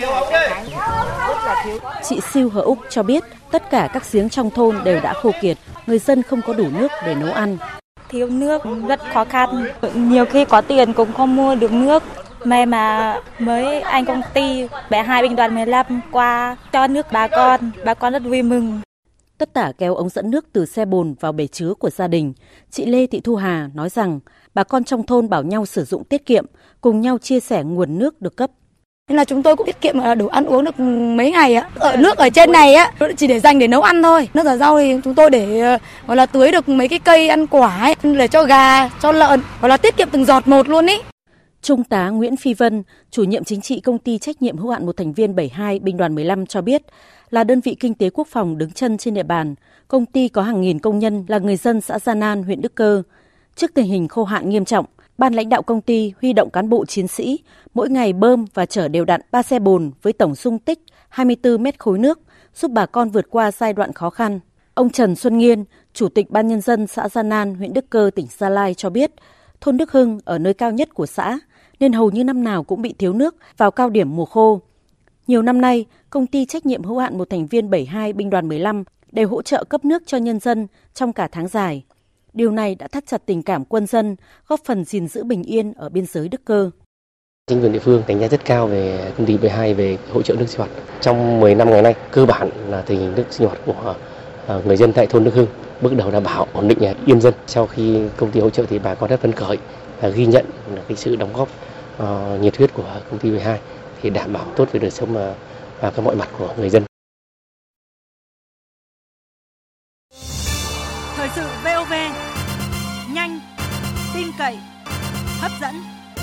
Chị Siêu Hờ Úc cho biết tất cả các giếng trong thôn đều đã khô kiệt, người dân không có đủ nước để nấu ăn. Thiếu nước rất khó khăn, nhiều khi có tiền cũng không mua được nước. May mà mới anh công ty bảy mươi hai Binh đoàn mười lăm qua cho nước bà con, bà con rất vui mừng. Tất tả kéo ống dẫn nước từ xe bồn vào bể chứa của gia đình. Chị Lê Thị Thu Hà nói rằng bà con trong thôn bảo nhau sử dụng tiết kiệm, cùng nhau chia sẻ nguồn nước được cấp. Nên là chúng tôi cũng tiết kiệm đủ ăn uống được mấy ngày á. Ở nước ở trên này á chỉ để dành để nấu ăn thôi. Nước rửa rau thì chúng tôi để gọi là tưới được mấy cái cây ăn quả ấy, để cho gà, cho lợn, gọi là tiết kiệm từng giọt một luôn ý. Trung tá Nguyễn Phi Vân, chủ nhiệm chính trị công ty trách nhiệm hữu hạn một thành viên bảy mươi hai Binh đoàn mười lăm cho biết, là đơn vị kinh tế quốc phòng đứng chân trên địa bàn, công ty có hàng nghìn công nhân là người dân xã Gia Nan, huyện Đức Cơ. Trước tình hình khô hạn nghiêm trọng, ban lãnh đạo công ty huy động cán bộ chiến sĩ, mỗi ngày bơm và chở đều đặn ba xe bồn với tổng dung tích hai mươi tư mét khối nước, giúp bà con vượt qua giai đoạn khó khăn. Ông Trần Xuân Nghiên, Chủ tịch Ban Nhân dân xã Gia Nan, huyện Đức Cơ, tỉnh Gia Lai cho biết, thôn Đức Hưng ở nơi cao nhất của xã, nên hầu như năm nào cũng bị thiếu nước vào cao điểm mùa khô. Nhiều năm nay, công ty trách nhiệm hữu hạn một thành viên bảy mươi hai Binh đoàn mười lăm đều hỗ trợ cấp nước cho nhân dân trong cả tháng dài. Điều này đã thắt chặt tình cảm quân dân, góp phần gìn giữ bình yên ở biên giới Đức Cơ. Chính quyền địa phương đánh giá rất cao về công ty bảy mươi hai về hỗ trợ nước sinh hoạt. Trong mười năm ngày nay, cơ bản là tình hình nước sinh hoạt của người dân tại thôn Đức Hưng bước đầu đảm bảo ổn định, yên dân. Sau khi công ty hỗ trợ thì bà con rất phấn khởi, ghi nhận cái sự đóng góp uh, nhiệt huyết của công ty bảy mươi hai thì đảm bảo tốt về đời sống và, và các mọi mặt của người dân. Thời sự vê o vê, nhanh, tin cậy, hấp dẫn.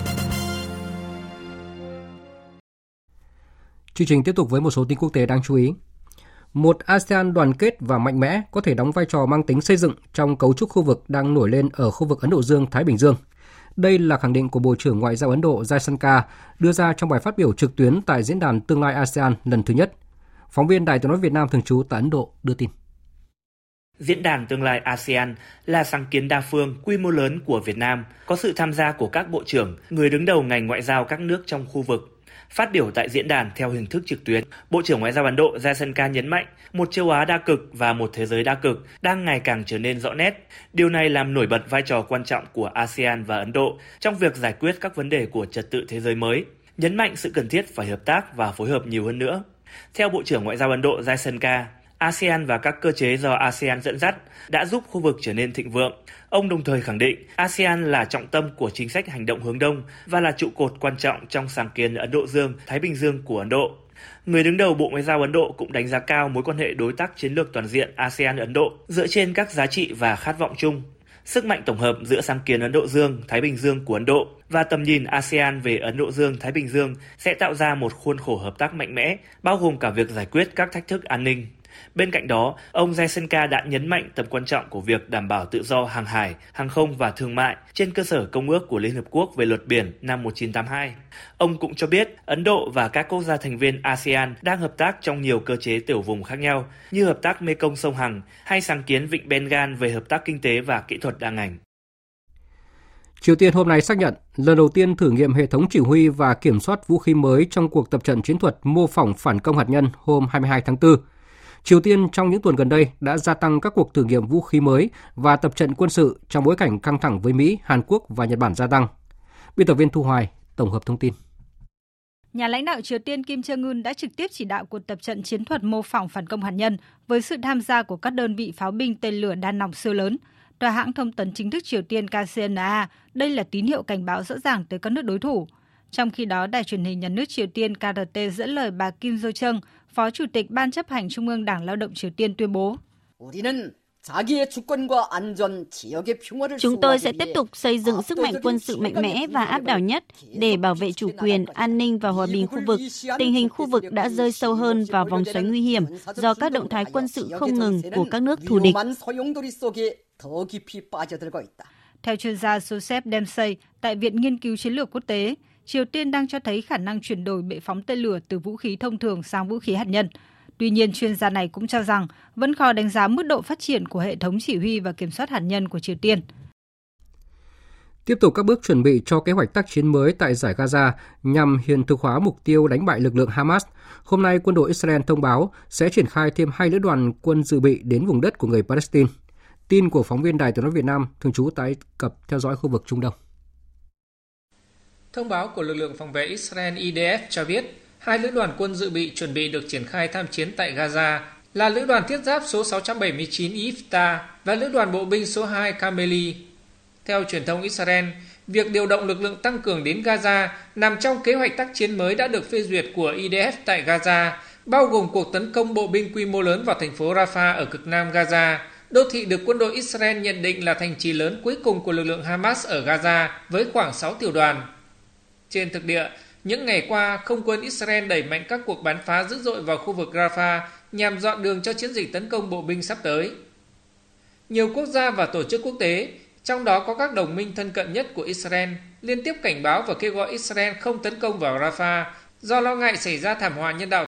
Chương trình tiếp tục với một số tin quốc tế đáng chú ý. Một a sê an đoàn kết và mạnh mẽ có thể đóng vai trò mang tính xây dựng trong cấu trúc khu vực đang nổi lên ở khu vực Ấn Độ Dương-Thái Bình Dương. Đây là khẳng định của Bộ trưởng Ngoại giao Ấn Độ Jaishankar đưa ra trong bài phát biểu trực tuyến tại Diễn đàn Tương lai a sê an lần thứ nhất. Phóng viên Đài Tiếng nói Việt Nam thường trú tại Ấn Độ đưa tin. Diễn đàn Tương lai a sê an là sáng kiến đa phương quy mô lớn của Việt Nam, có sự tham gia của các bộ trưởng, người đứng đầu ngành ngoại giao các nước trong khu vực. Phát biểu tại diễn đàn theo hình thức trực tuyến, Bộ trưởng Ngoại giao Ấn Độ Jaishankar nhấn mạnh một châu Á đa cực và một thế giới đa cực đang ngày càng trở nên rõ nét. Điều này làm nổi bật vai trò quan trọng của a sê an và Ấn Độ trong việc giải quyết các vấn đề của trật tự thế giới mới, nhấn mạnh sự cần thiết phải hợp tác và phối hợp nhiều hơn nữa. Theo Bộ trưởng Ngoại giao Ấn Độ Jaishankar, a sê an và các cơ chế do a sê an dẫn dắt đã giúp khu vực trở nên thịnh vượng. Ông đồng thời khẳng định a sê an là trọng tâm của chính sách hành động hướng Đông và là trụ cột quan trọng trong sáng kiến Ấn Độ Dương-Thái Bình Dương của Ấn Độ. Người đứng đầu Bộ Ngoại giao Ấn Độ cũng đánh giá cao mối quan hệ đối tác chiến lược toàn diện a sê an-Ấn Độ dựa trên các giá trị và khát vọng chung. Sức mạnh tổng hợp giữa sáng kiến Ấn Độ Dương-Thái Bình Dương của Ấn Độ và tầm nhìn a sê an về Ấn Độ Dương-Thái Bình Dương sẽ tạo ra một khuôn khổ hợp tác mạnh mẽ, bao gồm cả việc giải quyết các thách thức an ninh. Bên cạnh đó, ông Jaishankar đã nhấn mạnh tầm quan trọng của việc đảm bảo tự do hàng hải, hàng không và thương mại trên cơ sở Công ước của Liên Hợp Quốc về luật biển năm một nghìn chín trăm tám mươi hai. Ông cũng cho biết Ấn Độ và các quốc gia thành viên a sê an đang hợp tác trong nhiều cơ chế tiểu vùng khác nhau như hợp tác Mekong sông Hằng hay sáng kiến Vịnh Bengal về hợp tác kinh tế và kỹ thuật đa ngành. Triều Tiên hôm nay xác nhận lần đầu tiên thử nghiệm hệ thống chỉ huy và kiểm soát vũ khí mới trong cuộc tập trận chiến thuật mô phỏng phản công hạt nhân hôm hai mươi hai tháng tư. Triều Tiên trong những tuần gần đây đã gia tăng các cuộc thử nghiệm vũ khí mới và tập trận quân sự trong bối cảnh căng thẳng với Mỹ, Hàn Quốc và Nhật Bản gia tăng. Biên tập viên Thu Hoài tổng hợp thông tin. Nhà lãnh đạo Triều Tiên Kim Jong-un đã trực tiếp chỉ đạo cuộc tập trận chiến thuật mô phỏng phản công hạt nhân với sự tham gia của các đơn vị pháo binh tên lửa đa nòng siêu lớn. Tòa hãng thông tấn chính thức Triều Tiên ca xê en a, đây là tín hiệu cảnh báo rõ ràng tới các nước đối thủ. Trong khi đó, đài truyền hình nhà nước Triều Tiên ca rờ tê dẫn lời bà Kim Jo-chung, Phó Chủ tịch Ban chấp hành Trung ương Đảng Lao động Triều Tiên tuyên bố. Chúng tôi sẽ tiếp tục xây dựng sức mạnh quân sự mạnh mẽ và áp đảo nhất để bảo vệ chủ quyền, an ninh và hòa bình khu vực. Tình hình khu vực đã rơi sâu hơn vào vòng xoáy nguy hiểm do các động thái quân sự không ngừng của các nước thù địch. Theo chuyên gia Joseph Dempsey tại Viện Nghiên cứu Chiến lược Quốc tế, Triều Tiên đang cho thấy khả năng chuyển đổi bệ phóng tên lửa từ vũ khí thông thường sang vũ khí hạt nhân. Tuy nhiên, chuyên gia này cũng cho rằng vẫn khó đánh giá mức độ phát triển của hệ thống chỉ huy và kiểm soát hạt nhân của Triều Tiên. Tiếp tục các bước chuẩn bị cho kế hoạch tác chiến mới tại Dải Gaza nhằm hiện thực hóa mục tiêu đánh bại lực lượng Hamas, hôm nay quân đội Israel thông báo sẽ triển khai thêm hai lữ đoàn quân dự bị đến vùng đất của người Palestine. Tin của phóng viên Đài Tiếng nói Việt Nam thường trú tại Ai Cập theo dõi khu vực Trung Đông. Thông báo của lực lượng phòng vệ Israel i đê ép cho biết, hai lữ đoàn quân dự bị chuẩn bị được triển khai tham chiến tại Gaza là lữ đoàn thiết giáp số sáu trăm bảy mươi chín Ifta và lữ đoàn bộ binh số hai Kameli. Theo truyền thông Israel, việc điều động lực lượng tăng cường đến Gaza nằm trong kế hoạch tác chiến mới đã được phê duyệt của i đê ép tại Gaza, bao gồm cuộc tấn công bộ binh quy mô lớn vào thành phố Rafah ở cực nam Gaza, đô thị được quân đội Israel nhận định là thành trì lớn cuối cùng của lực lượng Hamas ở Gaza với khoảng sáu tiểu đoàn. Trên thực địa, những ngày qua, không quân Israel đẩy mạnh các cuộc bắn phá dữ dội vào khu vực Rafah nhằm dọn đường cho chiến dịch tấn công bộ binh sắp tới. Nhiều quốc gia và tổ chức quốc tế, trong đó có các đồng minh thân cận nhất của Israel, liên tiếp cảnh báo và kêu gọi Israel không tấn công vào Rafah do lo ngại xảy ra thảm họa nhân đạo.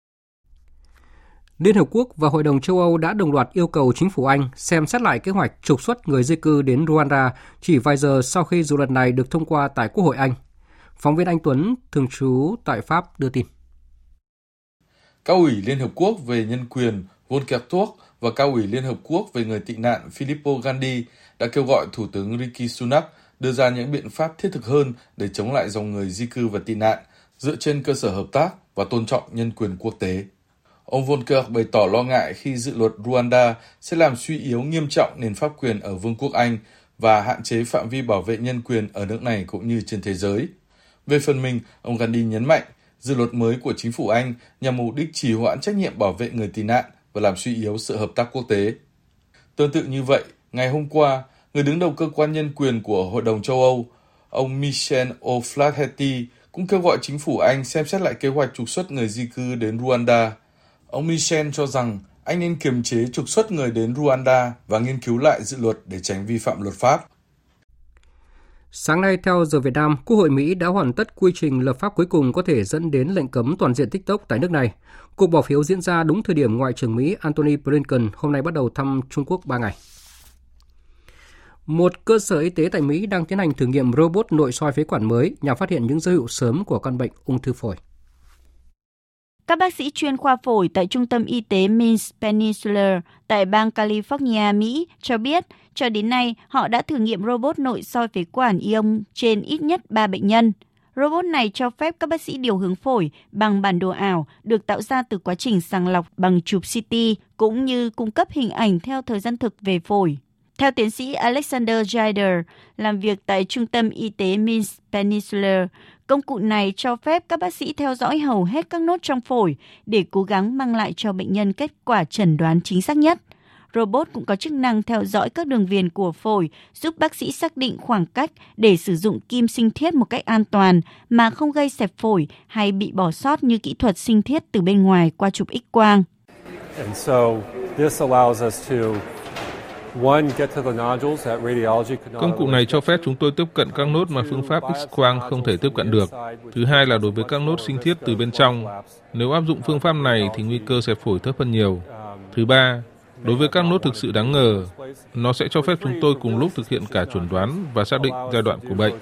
Liên Hợp Quốc và Hội đồng châu Âu đã đồng loạt yêu cầu chính phủ Anh xem xét lại kế hoạch trục xuất người di cư đến Rwanda chỉ vài giờ sau khi dự luật này được thông qua tại Quốc hội Anh. Phóng viên Anh Tuấn, thường trú tại Pháp, đưa tin. Cao ủy Liên Hợp Quốc về Nhân quyền Volker Turk và Cao ủy Liên Hợp Quốc về người tị nạn Filippo Grandi đã kêu gọi Thủ tướng Rishi Sunak đưa ra những biện pháp thiết thực hơn để chống lại dòng người di cư và tị nạn, dựa trên cơ sở hợp tác và tôn trọng nhân quyền quốc tế. Ông Volker bày tỏ lo ngại khi dự luật Rwanda sẽ làm suy yếu nghiêm trọng nền pháp quyền ở Vương quốc Anh và hạn chế phạm vi bảo vệ nhân quyền ở nước này cũng như trên thế giới. Về phần mình, ông Gandhi nhấn mạnh, dự luật mới của chính phủ Anh nhằm mục đích trì hoãn trách nhiệm bảo vệ người tị nạn và làm suy yếu sự hợp tác quốc tế. Tương tự như vậy, ngày hôm qua, người đứng đầu cơ quan nhân quyền của Hội đồng châu Âu, ông Michel O'Flaherty cũng kêu gọi chính phủ Anh xem xét lại kế hoạch trục xuất người di cư đến Rwanda. Ông Michel cho rằng Anh nên kiềm chế trục xuất người đến Rwanda và nghiên cứu lại dự luật để tránh vi phạm luật pháp. Sáng nay, theo giờ Việt Nam, Quốc hội Mỹ đã hoàn tất quy trình lập pháp cuối cùng có thể dẫn đến lệnh cấm toàn diện TikTok tại nước này. Cuộc bỏ phiếu diễn ra đúng thời điểm Ngoại trưởng Mỹ Antony Blinken hôm nay bắt đầu thăm Trung Quốc ba ngày. Một cơ sở y tế tại Mỹ đang tiến hành thử nghiệm robot nội soi phế quản mới nhằm phát hiện những dấu hiệu sớm của căn bệnh ung thư phổi. Các bác sĩ chuyên khoa phổi tại Trung tâm Y tế Mins Peninsula tại bang California, Mỹ cho biết, cho đến nay họ đã thử nghiệm robot nội soi phế quản ion trên ít nhất ba bệnh nhân. Robot này cho phép các bác sĩ điều hướng phổi bằng bản đồ ảo được tạo ra từ quá trình sàng lọc bằng chụp xê tê, cũng như cung cấp hình ảnh theo thời gian thực về phổi. Theo tiến sĩ Alexander Jider, làm việc tại Trung tâm Y tế Mins Peninsula, công cụ này cho phép các bác sĩ theo dõi hầu hết các nốt trong phổi để cố gắng mang lại cho bệnh nhân kết quả chẩn đoán chính xác nhất. Robot cũng có chức năng theo dõi các đường viền của phổi, giúp bác sĩ xác định khoảng cách để sử dụng kim sinh thiết một cách an toàn mà không gây xẹp phổi hay bị bỏ sót như kỹ thuật sinh thiết từ bên ngoài qua chụp X-quang. And so this allows us to Công cụ này cho phép chúng tôi tiếp cận các nốt mà phương pháp X-quang không thể tiếp cận được. Thứ hai là đối với các nốt sinh thiết từ bên trong. Nếu áp dụng phương pháp này thì nguy cơ xẹp phổi thấp hơn nhiều. Thứ ba, đối với các nốt thực sự đáng ngờ, nó sẽ cho phép chúng tôi cùng lúc thực hiện cả chẩn đoán và xác định giai đoạn của bệnh.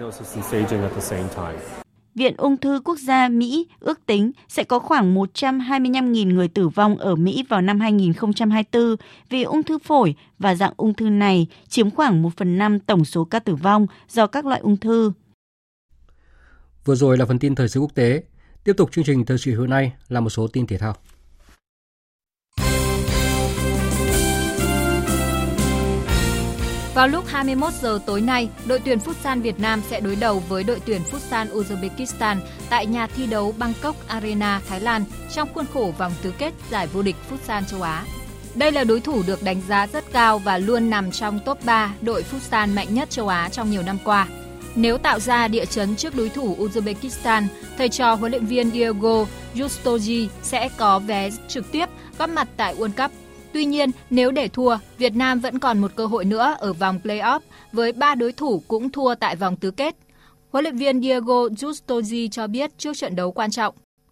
Viện Ung thư Quốc gia Mỹ ước tính sẽ có khoảng một trăm hai mươi lăm nghìn người tử vong ở Mỹ vào năm hai nghìn không trăm hai mươi tư vì ung thư phổi, và dạng ung thư này chiếm khoảng một phần năm tổng số ca tử vong do các loại ung thư. Vừa rồi là phần tin thời sự quốc tế. Tiếp tục chương trình thời sự hôm nay là một số tin thể thao. Vào lúc hai mươi mốt giờ tối nay, đội tuyển Futsal Việt Nam sẽ đối đầu với đội tuyển Futsal Uzbekistan tại nhà thi đấu Bangkok Arena, Thái Lan trong khuôn khổ vòng tứ kết giải vô địch Futsal châu Á. Đây là đối thủ được đánh giá rất cao và luôn nằm trong top ba đội Futsal mạnh nhất châu Á trong nhiều năm qua. Nếu tạo ra địa chấn trước đối thủ Uzbekistan, thầy trò huấn luyện viên Diego Justoji sẽ có vé trực tiếp góp mặt tại World Cup. Tuy nhiên, nếu để thua, Việt Nam vẫn còn một cơ hội nữa ở vòng play-off với ba đối thủ cũng thua tại vòng tứ kết. Huấn luyện viên Diego Justoji cho biết trước trận đấu quan trọng.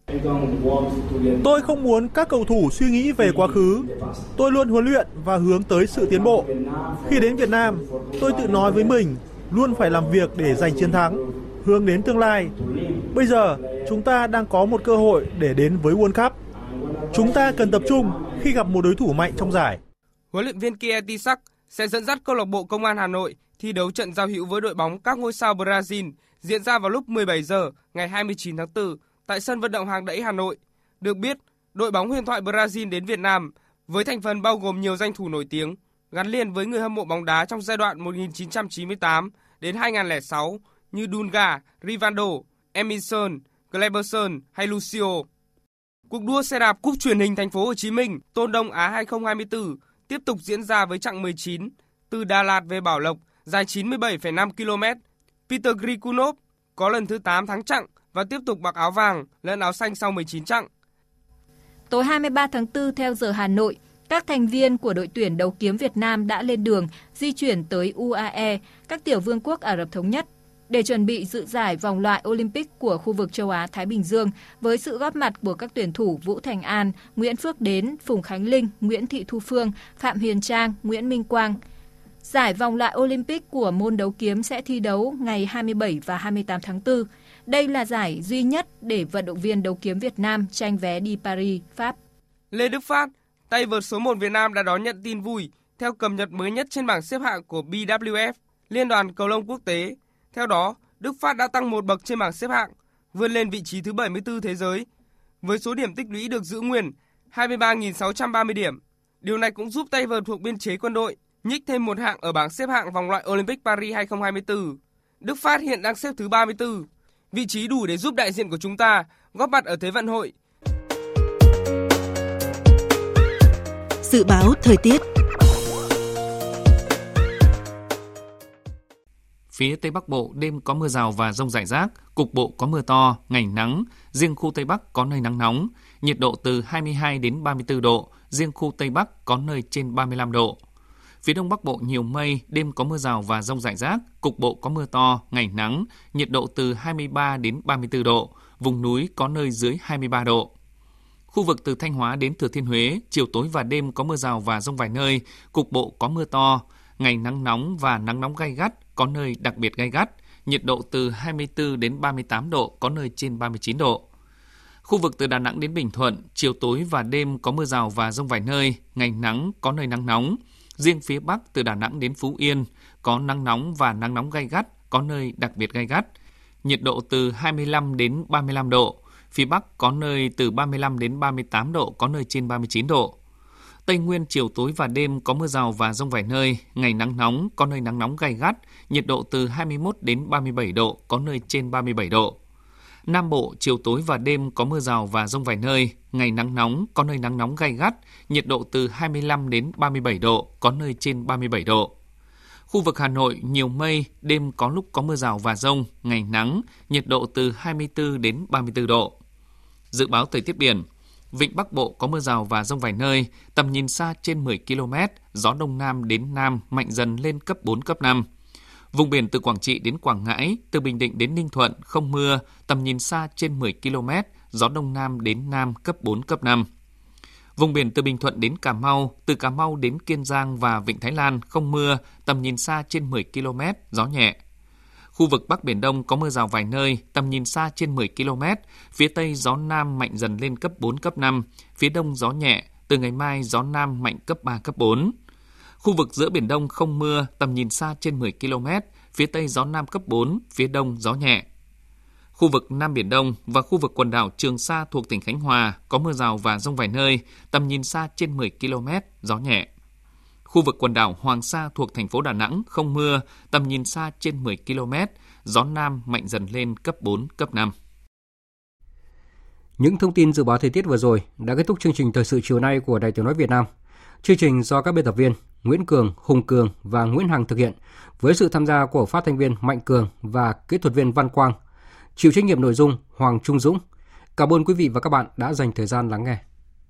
Tôi không muốn các cầu thủ suy nghĩ về quá khứ. Tôi luôn huấn luyện và hướng tới sự tiến bộ. Khi đến Việt Nam, tôi tự nói với mình luôn phải làm việc để giành chiến thắng, hướng đến tương lai. Bây giờ, chúng ta đang có một cơ hội để đến với World Cup. Chúng ta cần tập trung khi gặp một đối thủ mạnh trong giải. Huấn luyện viên Kietisak sẽ dẫn dắt câu lạc bộ Công an Hà Nội thi đấu trận giao hữu với đội bóng các ngôi sao Brazil diễn ra vào lúc mười bảy giờ ngày hai mươi chín tháng tư tại sân vận động Hàng Đẫy Hà Nội. Được biết, đội bóng huyền thoại Brazil đến Việt Nam với thành phần bao gồm nhiều danh thủ nổi tiếng gắn liền với người hâm mộ bóng đá trong giai đoạn một nghìn chín trăm chín mươi tám đến hai nghìn không trăm lẻ sáu như Dunga, Rivaldo, Emerson, Kleberson hay Lucio. Cuộc đua xe đạp Cúp Truyền hình Thành phố Hồ Chí Minh Tôn Đông Á hai không hai tư tiếp tục diễn ra với chặng mười chín từ Đà Lạt về Bảo Lộc dài chín mươi bảy phẩy năm ki lô mét. Peter Grikunov có lần thứ tám thắng chặng và tiếp tục mặc áo vàng lẫn áo xanh sau mười chín chặng. Tối hai mươi ba tháng tư theo giờ Hà Nội, các thành viên của đội tuyển đấu kiếm Việt Nam đã lên đường di chuyển tới u a e, các tiểu vương quốc Ả Rập Thống Nhất, để chuẩn bị dự giải vòng loại Olympic của khu vực châu Á-Thái Bình Dương với sự góp mặt của các tuyển thủ Vũ Thành An, Nguyễn Phước Đến, Phùng Khánh Linh, Nguyễn Thị Thu Phương, Phạm Huyền Trang, Nguyễn Minh Quang. Giải vòng loại Olympic của môn đấu kiếm sẽ thi đấu ngày hai mươi bảy và hai mươi tám tháng tư. Đây là giải duy nhất để vận động viên đấu kiếm Việt Nam tranh vé đi Paris, Pháp. Lê Đức Phát, tay vợt số một Việt Nam đã đón nhận tin vui theo cập nhật mới nhất trên bảng xếp hạng của bê vê kép, Liên đoàn Cầu lông Quốc tế. Theo đó, Đức Phát đã tăng một bậc trên bảng xếp hạng, vươn lên vị trí thứ bảy mươi tư thế giới, với số điểm tích lũy được giữ nguyên hai mươi ba nghìn sáu trăm ba mươi điểm. Điều này cũng giúp tay vợt thuộc biên chế quân đội nhích thêm một hạng ở bảng xếp hạng vòng loại Olympic Paris hai không hai tư. Đức Phát hiện đang xếp thứ ba mươi tư, vị trí đủ để giúp đại diện của chúng ta góp mặt ở Thế vận hội. Dự báo thời tiết. Phía Tây Bắc Bộ đêm có mưa rào và dông rải rác, cục bộ có mưa to, ngày nắng, riêng khu Tây Bắc có nơi nắng nóng, nhiệt độ từ hai mươi hai đến ba mươi tư độ, riêng khu Tây Bắc có nơi trên ba mươi lăm độ. Phía Đông Bắc Bộ nhiều mây, đêm có mưa rào và dông rải rác, cục bộ có mưa to, ngày nắng, nhiệt độ từ hai mươi ba đến ba mươi tư độ, vùng núi có nơi dưới hai mươi ba độ. Khu vực từ Thanh Hóa đến Thừa Thiên Huế, chiều tối và đêm có mưa rào và dông vài nơi, cục bộ có mưa to, ngày nắng nóng và nắng nóng gay gắt, có nơi đặc biệt gay gắt, nhiệt độ từ hai mươi tư đến ba mươi tám độ, có nơi trên ba mươi chín độ. Khu vực từ Đà Nẵng đến Bình Thuận, chiều tối và đêm có mưa rào và dông vài nơi, ngày nắng, có nơi nắng nóng. Riêng phía Bắc từ Đà Nẵng đến Phú Yên có nắng nóng và nắng nóng gay gắt, có nơi đặc biệt gay gắt. Nhiệt độ từ hai mươi lăm đến ba mươi lăm độ, phía Bắc có nơi từ ba mươi lăm đến ba mươi tám độ, có nơi trên ba mươi chín độ. Tây Nguyên chiều tối và đêm có mưa rào và dông vài nơi, ngày nắng nóng, có nơi nắng nóng gay gắt, nhiệt độ từ hai mươi mốt đến ba mươi bảy độ, có nơi trên ba mươi bảy độ. Nam Bộ chiều tối và đêm có mưa rào và dông vài nơi, ngày nắng nóng, có nơi nắng nóng gay gắt, nhiệt độ từ hai mươi lăm đến ba mươi bảy độ, có nơi trên ba mươi bảy độ. Khu vực Hà Nội nhiều mây, đêm có lúc có mưa rào và dông, ngày nắng, nhiệt độ từ hai mươi tư đến ba mươi tư độ. Dự báo thời tiết biển, Vịnh Bắc Bộ có mưa rào và dông vài nơi, tầm nhìn xa trên mười ki lô mét, gió Đông Nam đến Nam mạnh dần lên cấp bốn, cấp năm. Vùng biển từ Quảng Trị đến Quảng Ngãi, từ Bình Định đến Ninh Thuận không mưa, tầm nhìn xa trên mười ki lô mét, gió Đông Nam đến Nam cấp bốn, cấp năm. Vùng biển từ Bình Thuận đến Cà Mau, từ Cà Mau đến Kiên Giang và Vịnh Thái Lan không mưa, tầm nhìn xa trên mười ki lô mét, gió nhẹ. Khu vực Bắc Biển Đông có mưa rào vài nơi, tầm nhìn xa trên mười ki lô mét, phía Tây gió Nam mạnh dần lên cấp bốn, cấp năm, phía Đông gió nhẹ, từ ngày mai gió Nam mạnh cấp ba, cấp bốn. Khu vực giữa Biển Đông không mưa, tầm nhìn xa trên mười ki lô mét, phía Tây gió Nam cấp bốn, phía Đông gió nhẹ. Khu vực Nam Biển Đông và khu vực quần đảo Trường Sa thuộc tỉnh Khánh Hòa có mưa rào và dông vài nơi, tầm nhìn xa trên mười ki lô mét, gió nhẹ. Khu vực quần đảo Hoàng Sa thuộc thành phố Đà Nẵng không mưa, tầm nhìn xa trên mười ki lô mét, gió Nam mạnh dần lên cấp bốn, cấp năm. Những thông tin dự báo thời tiết vừa rồi đã kết thúc chương trình thời sự chiều nay của Đài Tiếng nói Việt Nam. Chương trình do các biên tập viên Nguyễn Cường, Hùng Cường và Nguyễn Hằng thực hiện với sự tham gia của phát thanh viên Mạnh Cường và kỹ thuật viên Văn Quang. Chịu trách nhiệm nội dung Hoàng Trung Dũng. Cảm ơn quý vị và các bạn đã dành thời gian lắng nghe.